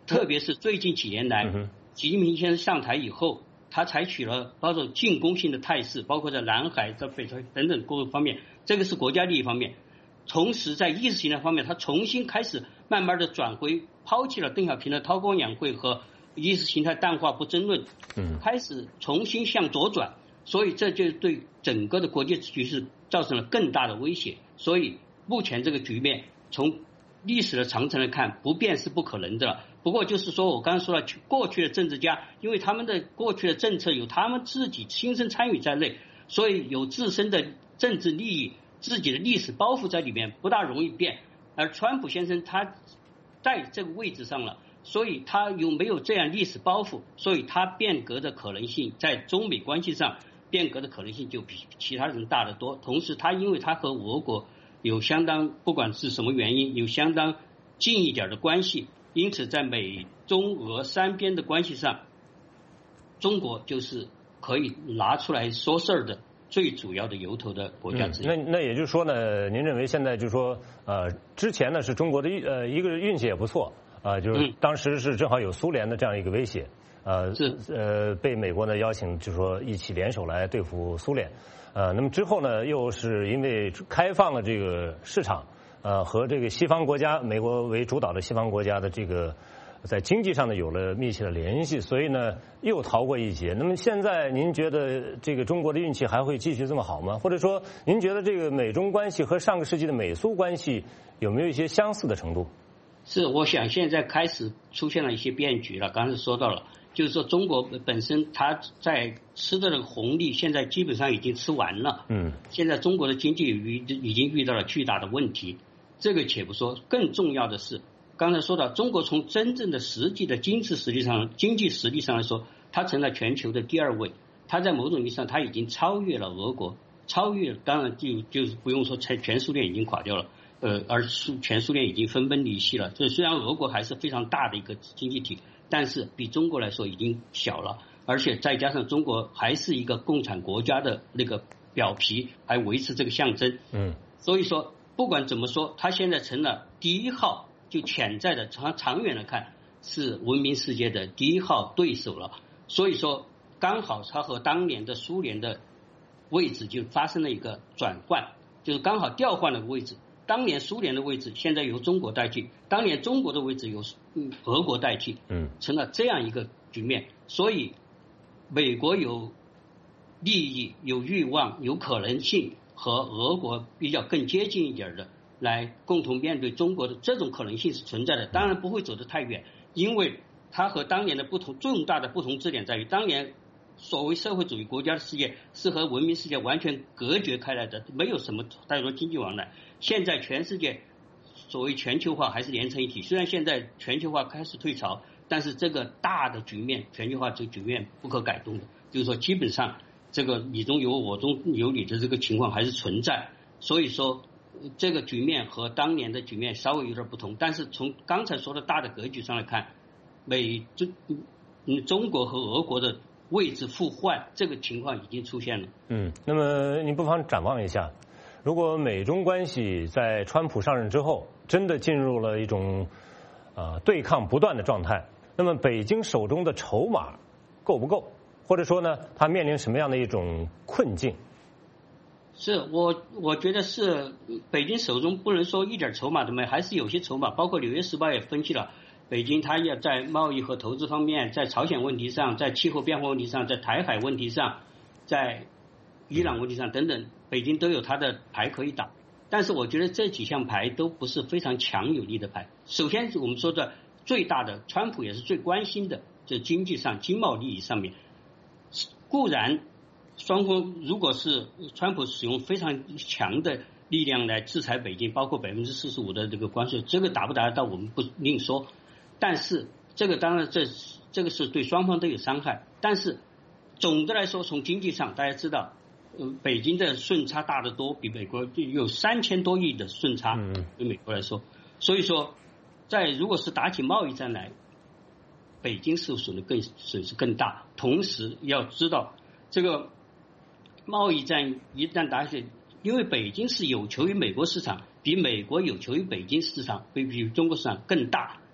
特别是最近几年来， 嗯、 习近平先生上台以后，他采取了包括进攻性的态势，包括在南海、在北海等等各个方面，这个是国家利益方面。同时在意识形态方面，他重新开始慢慢的转回，抛弃了邓小平的韬光养晦和意识形态淡化不争论， 嗯， 开始重新向左转，所以这就对整个的国际局势造成了更大的威胁。所以目前这个局面从历史的长城来看，不变是不可能的了。不过就是说我刚才说了，过去的政治家因为他们的过去的政策有他们自己亲身参与在内，所以有自身的政治利益、自己的历史包袱在里面，不大容易变。而川普先生他在这个位置上了，所以他有没有这样历史包袱，所以他变革的可能性在中美关系上变革的可能性就比其他人大得多。同时他因为他和俄国有相当不管是什么原因有相当近一点的关系，因此在美中俄三边的关系上，中国就是可以拿出来说事儿的最主要的由头的国家之一。 嗯、那那也就是说呢，您认为现在就是说，呃，之前呢是中国的呃一个运气也不错，啊、呃，就是当时是正好有苏联的这样一个威胁，呃， 是呃被美国呢邀请，就是说一起联手来对付苏联，呃，那么之后呢，又是因为开放了这个市场。呃，和这个西方国家，美国为主导的西方国家的这个在经济上呢有了密切的联系，所以呢又逃过一劫。那么现在您觉得这个中国的运气还会继续这么好吗？或者说您觉得这个美中关系和上个世纪的美苏关系有没有一些相似的程度？ 是，我想现在开始出现了一些变局了。刚才说到了，就是说中国本身它在吃的那个红利现在基本上已经吃完了。 嗯， 现在中国的经济已经遇到了巨大的问题。这个且不说，更重要的是，刚才说到中国从真正的实际的经济实力上、经济实力上来说，它成了全球的第二位。它在某种意义上，它已经超越了俄国，超越当然就就是不用说，全苏联已经垮掉了，呃，而苏全苏联已经分崩离析了。这虽然俄国还是非常大的一个经济体，但是比中国来说已经小了，而且再加上中国还是一个共产国家的那个表皮，还维持这个象征。 嗯， 所以说。不管怎么说，他现在成了第一号，就潜在的长长远来看是文明世界的第一号对手了。所以说，刚好他和当年的苏联的位置就发生了一个转换，就是刚好调换了个位置。当年苏联的位置现在由中国代替，当年中国的位置由俄国代替， 嗯， 成了这样一个局面。所以，美国有利益、有欲望、有可能性。和俄国比较更接近一点的，来共同面对中国的这种可能性是存在的，当然不会走得太远，因为它和当年的不同重大的不同之点在于，当年所谓社会主义国家的世界是和文明世界完全隔绝开来的，没有什么太多经济往来。现在全世界所谓全球化还是连成一体，虽然现在全球化开始退潮，但是这个大的局面，全球化这个局面不可改动的，就是说基本上。这个你中有我，我中有你的这个情况还是存在，所以说这个局面和当年的局面稍微有点不同，但是从刚才说的大的格局上来看，美中嗯中国和俄国的位置互换这个情况已经出现了。 嗯，那么您不妨展望一下，如果美中关系在川普上任之后真的进入了一种呃对抗不断的状态，那么北京手中的筹码够不够？或者说呢，他面临什么样的一种困境？ 是我我觉得是北京手中不能说一点筹码都没有，还是有些筹码。包括《纽约时报》也分析了，北京它要在贸易和投资方面，在朝鲜问题上，在气候变化问题上，在台海问题上，在伊朗问题上等等，北京都有它的牌可以打。但是我觉得这几项牌都不是非常强有力的牌。首先我们说的最大的，川普也是最关心的，就经济上、经贸利益上面。固然双方如果是川普使用非常强的力量来制裁北京，包括百分之四十五的这个关税，这个达不达得到我们不另说，但是这个当然这这个是对双方都有伤害。但是总的来说，从经济上大家知道，呃，北京的顺差大得多，比美国有三千多亿的顺差，对美国来说，所以说在如果是打起贸易战来，北京受损的更损失更大。同时要知道，这个贸易战一旦打起，因为北京是有求于美国市场，比美国有求于北京市场，比比中国市场更大，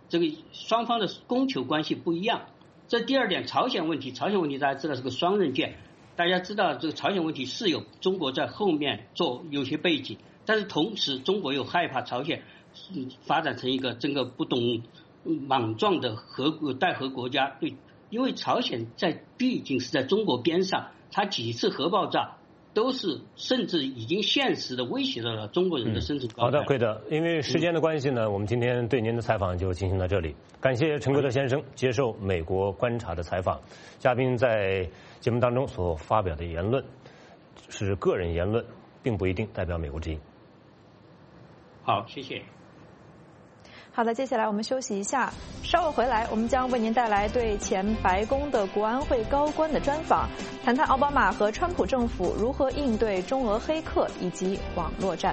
这个双方的供求关系不一样。这第二点，朝鲜问题，朝鲜问题大家知道是个双刃剑，大家知道这个朝鲜问题是有中国在后面做有些背景，但是同时中国又害怕朝鲜发展成一个整个不懂莽撞的核带核国家，对，因为朝鲜在毕竟是在中国边上，它几次核爆炸都是甚至已经现实的威胁到了中国人的生存高、嗯。 好的，贵德，因为时间的关系呢，我们今天对您的采访就进行到这里。感谢陈贵德先生接受美国观察的采访。嘉宾在节目当中所发表的言论是个人言论，并不一定代表美国之音。 好，谢谢。 好的，接下来我们休息一下，稍后回来我们将为您带来对前白宫的国安会高官的专访，谈谈奥巴马和川普政府如何应对中俄黑客以及网络战。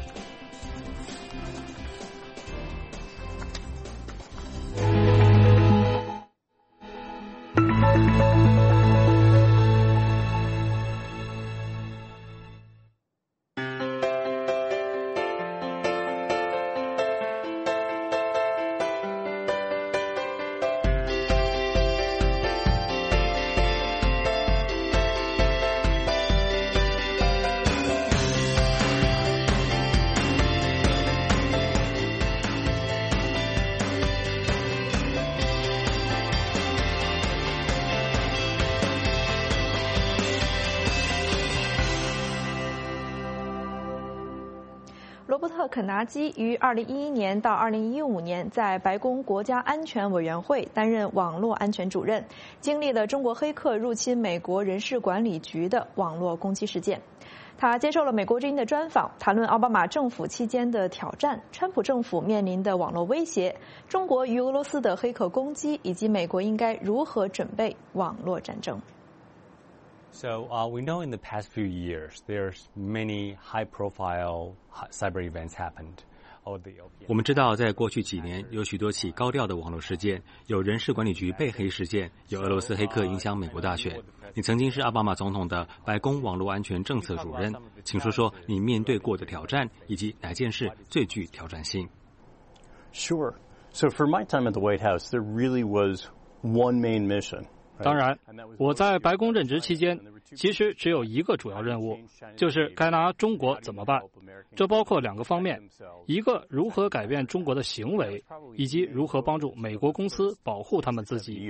罗伯特·肯纳基于二零一一年到二零一五年在白宫国家安全委员会担任网络安全主任，经历了中国黑客入侵美国人事管理局的网络攻击事件。他接受了美国之音的专访，谈论奥巴马政府期间的挑战、川普政府面临的网络威胁、中国与俄罗斯的黑客攻击，以及美国应该如何准备网络战争。 So uh, we know in the past few years, there's many high-profile cyber events happened. 我们知道，在过去几年，有许多起高调的网络事件，有人事管理局被黑事件，有俄罗斯黑客影响美国大选。你曾经是奥巴马总统的白宫网络安全政策主任，请说说你面对过的挑战，以及哪件事最具挑战性 ？Sure. So for my time at the White House, there really was one main mission. 当然，我在白宫任职期间，其实只有一个主要任务，就是该拿中国怎么办。这包括两个方面，一个如何改变中国的行为，以及如何帮助美国公司保护他们自己。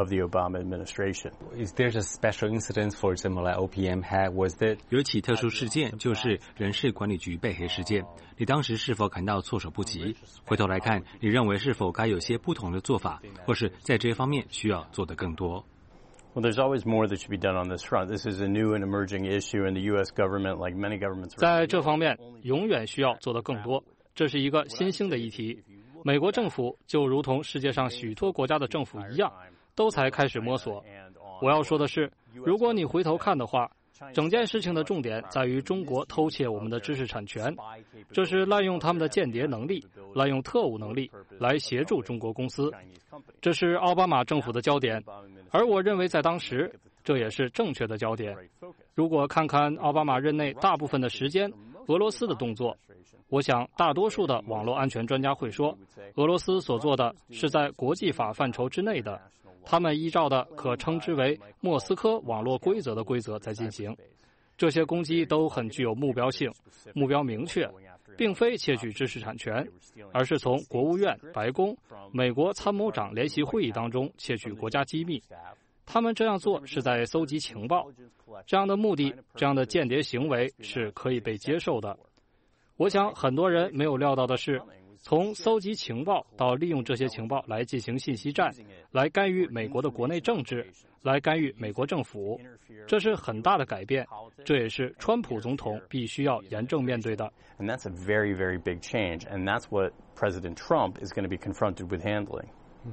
Is there a special incident, for example, like O P M had? Was that 有一起特殊事件，就是人事管理局被黑事件。你当时是否感到措手不及？回头来看，你认为是否该有些不同的做法，或是在这方面需要做得更多 ？Well, there's always more that should be done on this front. This is a new and emerging issue, and the U S government, like many governments, 在这方面永远需要做得更多。这是一个新兴的议题。美国政府就如同世界上许多国家的政府一样，都才开始摸索。我要说的是，如果你回头看的话，整件事情的重点在于中国偷窃我们的知识产权，这是滥用他们的间谍能力、滥用特务能力来协助中国公司，这是奥巴马政府的焦点，而我认为在当时这也是正确的焦点。如果看看奥巴马任内大部分的时间俄罗斯的动作，我想大多数的网络安全专家会说，俄罗斯所做的是在国际法范畴之内的，他们依照的可称之为莫斯科网络规则的规则在进行。这些攻击都很具有目标性，目标明确，并非窃取知识产权，而是从国务院、白宫、美国参谋长联席会议当中窃取国家机密。他们这样做是在搜集情报，这样的目的，这样的间谍行为是可以被接受的。我想很多人没有料到的是，从搜集情报到利用这些情报来进行信息战，来干预美国的国内政治，来干预美国政府，这是很大的改变，这也是川普总统必须要严正面对的。 And that's a very, very big change, and that's what President Trump is going to be confronted with handling.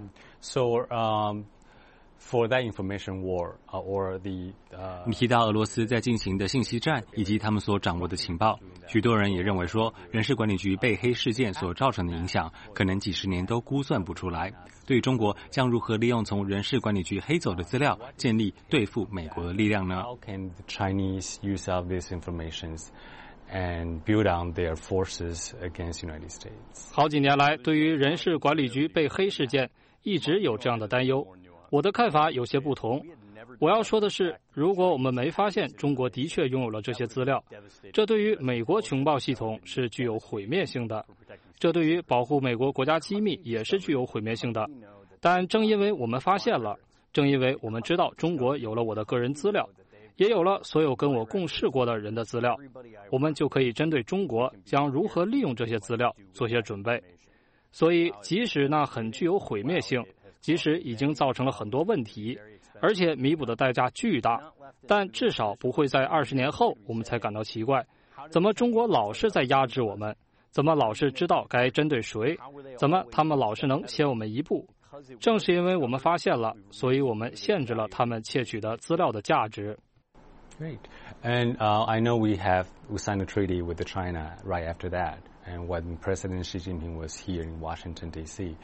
So, um, for that information war, uh, or the, uh, 你提到俄罗斯在进行的信息战以及他们所掌握的情报，许多人也认为说，人事管理局被黑事件所造成的影响，可能几十年都估算不出来。对于中国将如何利用从人事管理局黑走的资料，建立对付美国的力量呢？ How can the Chinese use up these informations? and build on their forces against the United States. 好几年来，对于人事管理局被黑事件，一直有这样的担忧。我的看法有些不同。我要说的是，如果我们没发现中国的确拥有了这些资料，这对于美国情报系统是具有毁灭性的，这对于保护美国国家机密也是具有毁灭性的。但正因为我们发现了，正因为我们知道中国有了我的个人资料，也有了所有跟我共事过的人的资料，我们就可以针对中国将如何利用这些资料做些准备。所以，即使那很具有毁灭性，即使已经造成了很多问题，而且弥补的代价巨大，但至少不会在二十年后我们才感到奇怪，怎么中国老是在压制我们？怎么老是知道该针对谁？怎么他们老是能先我们一步？正是因为我们发现了，所以我们限制了他们窃取的资料的价值。 Great. And uh, I know we have we signed a treaty with China right after that. And when President Xi Jinping was here in Washington, D C,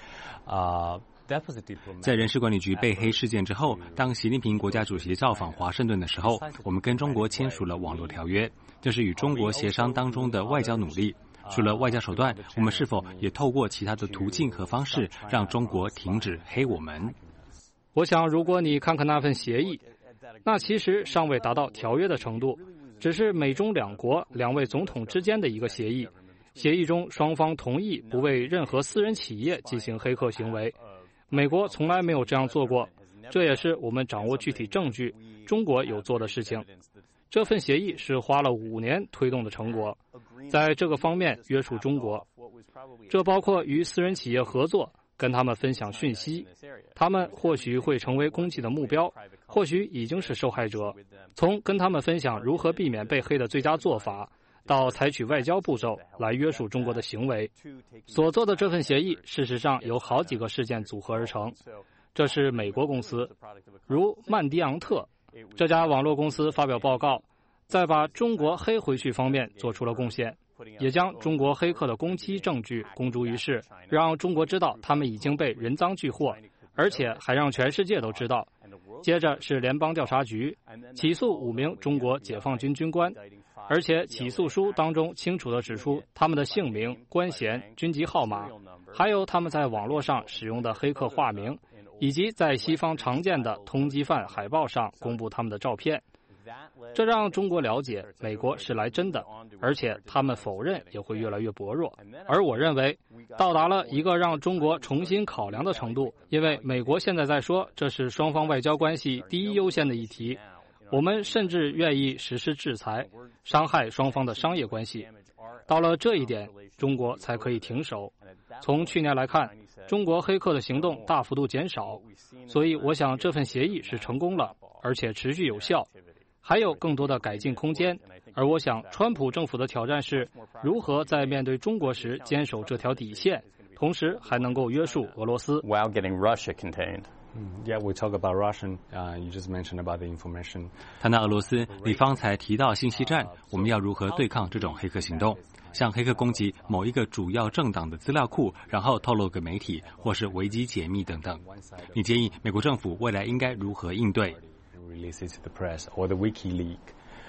uh, that was a diplomatic. 在人事管理局被黑事件之后，当习近平国家主席造访华盛顿的时候，我们跟中国签署了网络条约，这是与中国协商当中的外交努力。除了外交手段，我们是否也透过其他的途径和方式，让中国停止黑我们？ 我想，如果你看看那份协议，那其实尚未达到条约的程度，只是美中两国两位总统之间的一个协议。协议中双方同意不为任何私人企业进行黑客行为，美国从来没有这样做过，这也是我们掌握具体证据中国有做的事情。这份协议是花了五年推动的成果，在这个方面约束中国，这包括与私人企业合作，跟他们分享讯息，他们或许会成为攻击的目标，或许已经是受害者。从跟他们分享如何避免被黑的最佳做法，到采取外交步骤来约束中国的行为，所做的这份协议事实上有好几个事件组合而成。这是美国公司，如曼迪昂特这家网络公司发表报告，在把中国黑回去方面做出了贡献，也将中国黑客的攻击证据公诸于世，让中国知道他们已经被人赃俱获，而且还让全世界都知道。接着是联邦调查局起诉五名中国解放军军官，而且起诉书当中清楚地指出他们的姓名、官衔、军籍号码，还有他们在网络上使用的黑客化名，以及在西方常见的通缉犯海报上公布他们的照片。这让中国了解美国是来真的，而且他们否认也会越来越薄弱。而我认为到达了一个让中国重新考量的程度，因为美国现在在说这是双方外交关系第一优先的议题，我们甚至愿意实施制裁，伤害双方的商业关系。到了这一点，中国才可以停手。从去年来看，中国黑客的行动大幅度减少，所以我想这份协议是成功了，而且持续有效。还有更多的改进空间，而我想川普政府的挑战是如何在面对中国时坚守这条底线，同时还能够约束俄罗斯。 While getting Russia contained. Yeah, we talk about Russian. Uh, you just mentioned about the information. 谈到俄罗斯，李方才提到信息战，我们要如何对抗这种黑客行动？像黑客攻击某一个主要政党的资料库，然后透露给媒体，或是危机解密等等。你建议美国政府未来应该如何应对？ Release it to the press or the WikiLeaks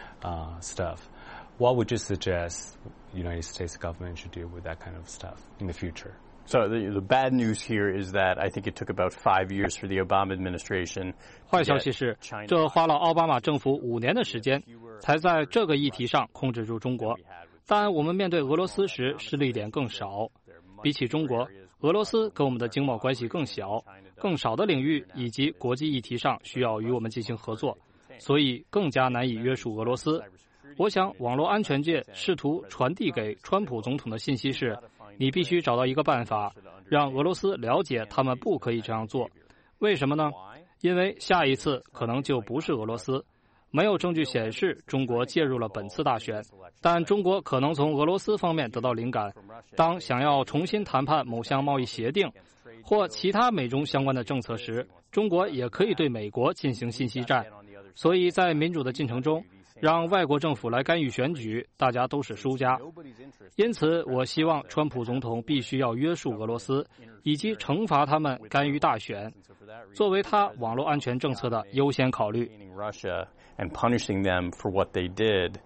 uh, stuff. What would you suggest the United States government should do with that kind of stuff in the future? So the, the bad news here is that I think it took about five years for the Obama administration. 坏消息是，这花了奥巴马政府五年的时间，才在这个议题上控制住中国。但我们面对俄罗斯时，失力点更少。比起中国，俄罗斯跟我们的经贸关系更小，更少的领域以及国际议题上需要与我们进行合作，所以更加难以约束俄罗斯。我想，网络安全界试图传递给川普总统的信息是：你必须找到一个办法，让俄罗斯了解他们不可以这样做。为什么呢？因为下一次可能就不是俄罗斯。没有证据显示中国介入了本次大选，但中国可能从俄罗斯方面得到灵感。当想要重新谈判某项贸易协定或其他美中相关的政策时，中国也可以对美国进行信息战。所以在民主的进程中，让外国政府来干预选举，大家都是输家。因此，我希望川普总统必须要约束俄罗斯，以及惩罚他们干预大选，作为他网络安全政策的优先考虑。 And punishing them for what they did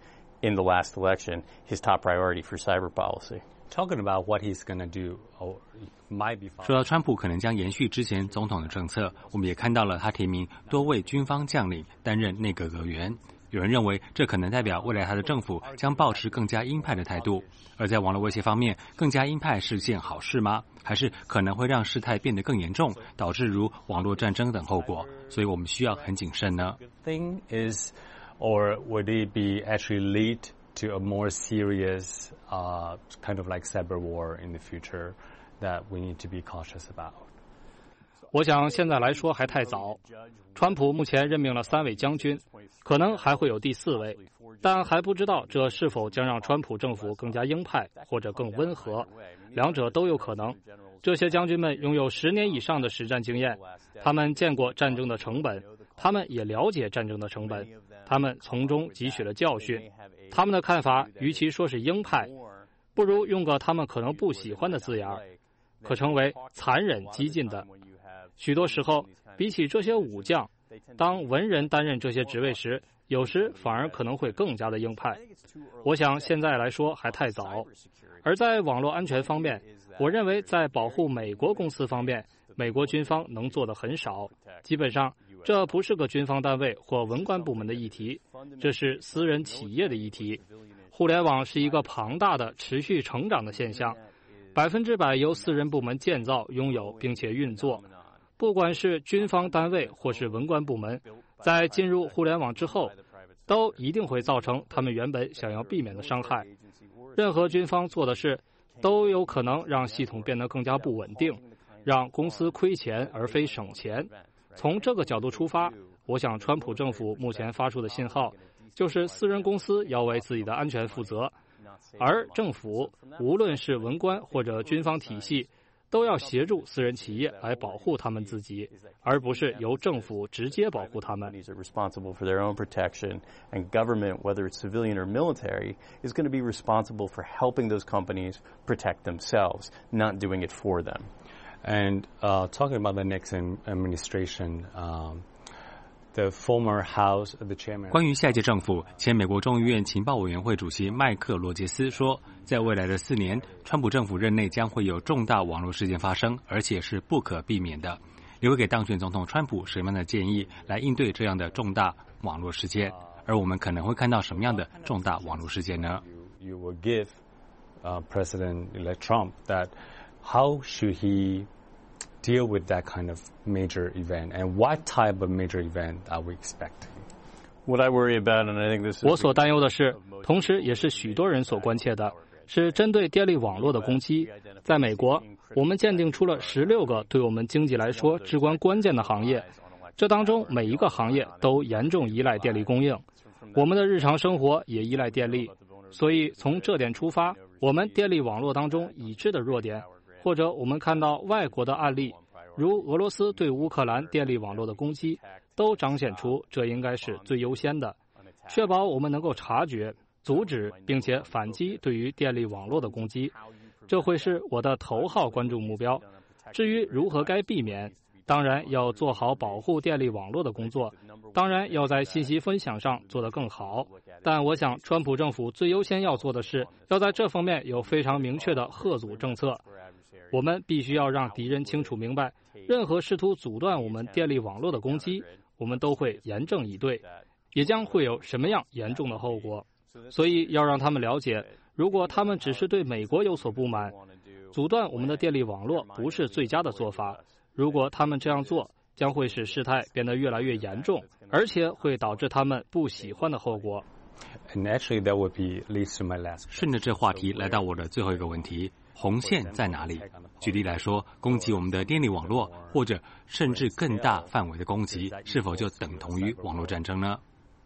in the last election, his top priority for cyber policy. Talking about what he's going to do, or might be. 说到川普可能将延续之前总统的政策，我们也看到了他提名多位军方将领担任内阁阁员。有人认为这可能代表未来他的政府将保持更加鹰派的态度。而在网络威胁方面，更加鹰派是件好事吗？还是可能会让事态变得更严重，导致如网络战争等后果？所以我们需要很谨慎呢。 Thing is, or would it be actually lead to a more serious, uh, kind of like cyber war in the future that we need to be cautious about? 我想现在来说还太早。川普目前任命了三位将军，可能还会有第四位，但还不知道这是否将让川普政府更加鹰派或者更温和，两者都有可能。这些将军们拥有十年以上的实战经验，他们见过战争的成本，他们也了解战争的成本，他们从中汲取了教训。他们的看法与其说是鹰派，不如用个他们可能不喜欢的字眼，可称为残忍激进的。许多时候，比起这些武将，当文人担任这些职位时，有时反而可能会更加的鹰派。我想现在来说还太早。而在网络安全方面，我认为在保护美国公司方面，美国军方能做的很少。基本上，这不是个军方单位或文官部门的议题，这是私人企业的议题。互联网是一个庞大的、持续成长的现象，百分之百由私人部门建造、拥有并且运作。不管是军方单位或是文官部门，在进入互联网之后，都一定会造成他们原本想要避免的伤害。任何军方做的事，都有可能让系统变得更加不稳定，让公司亏钱而非省钱。从这个角度出发，我想川普政府目前发出的信号，就是私人公司要为自己的安全负责，而政府无论是文官或者军方体系，都要协助私人企业来保护他们自己，而不是由政府直接保护他们。 Responsible for their own protection, and government, whether it's civilian or military, is going to be responsible for helping those companies protect themselves, not doing it for them. And uh, talking about the Nixon administration, um, the former House, the chairman. 关于下一届政府，前美国众议院情报委员会主席麦克罗杰斯说，在未来的四年，川普政府任内将会有重大网络事件发生，而且是不可避免的。你会给当选总统川普什么样的建议来应对这样的重大网络事件？而我们可能会看到什么样的重大网络事件呢 ？You will give, uh, President-elect Trump that how should he deal with that kind of major event, and what type of major event are we expecting? What I worry about, and I think this is 我所担忧的是，同时也是许多人所关切的，是针对电力网络的攻击。在美国，我们鉴定出了十六个对我们经济来说至关关键的行业，这当中每一个行业都严重依赖电力供应，我们的日常生活也依赖电力。所以从这点出发，我们电力网络当中已知的弱点，或者我们看到外国的案例，如俄罗斯对乌克兰电力网络的攻击，都彰显出这应该是最优先的，确保我们能够察觉、阻止并且反击对于电力网络的攻击，这会是我的头号关注目标。至于如何该避免，当然要做好保护电力网络的工作，当然要在信息分享上做得更好。但我想，川普政府最优先要做的是，要在这方面有非常明确的吓阻政策。我们必须要让敌人清楚明白，任何试图阻断我们电力网络的攻击，我们都会严正以对，也将会有什么样严重的后果。所以要让他们了解，如果他们只是对美国有所不满，阻断我们的电力网络不是最佳的做法。如果他们这样做，将会使事态变得越来越严重，而且会导致他们不喜欢的后果。 And actually, that would be leads to my last. 顺着这话题来到我的最后一个问题：红线在哪里？举例来说，攻击我们的电力网络，或者甚至更大范围的攻击，是否就等同于网络战争呢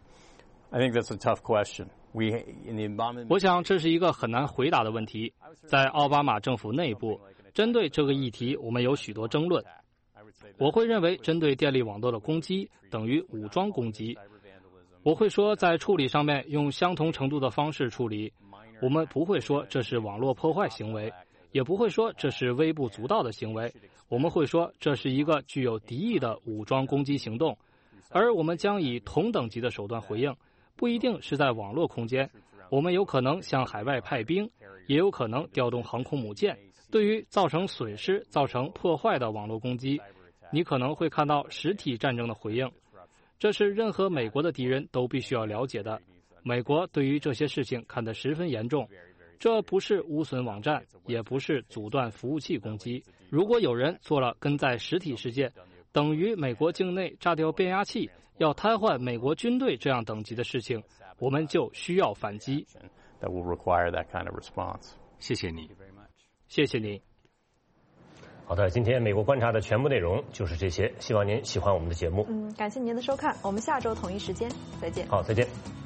？I think that's a tough question. We in the Obama. 我想这是一个很难回答的问题。在奥巴马政府内部，针对这个议题，我们有许多争论。我会认为，针对电力网络的攻击等于武装攻击。我会说，在处理上面用相同程度的方式处理。我们不会说这是网络破坏行为，也不会说这是微不足道的行为。我们会说这是一个具有敌意的武装攻击行动，而我们将以同等级的手段回应，不一定是在网络空间， 我们有可能向海外派兵，也有可能调动航空母舰。对于造成损失、造成破坏的网络攻击，你可能会看到实体战争的回应。这是任何美国的敌人都必须要了解的。美国对于这些事情看得十分严重。这不是污损网站，也不是阻断服务器攻击。如果有人做了跟在实体世界等于美国境内炸掉变压器，要瘫痪美国军队这样等级的事情，我们就需要反击。 That will require that kind of response. 谢谢你， 谢谢你。 好的，今天美国观察的全部内容就是这些，希望您喜欢我们的节目。 嗯，感谢您的收看，我们下周同一时间再见。 好，再见。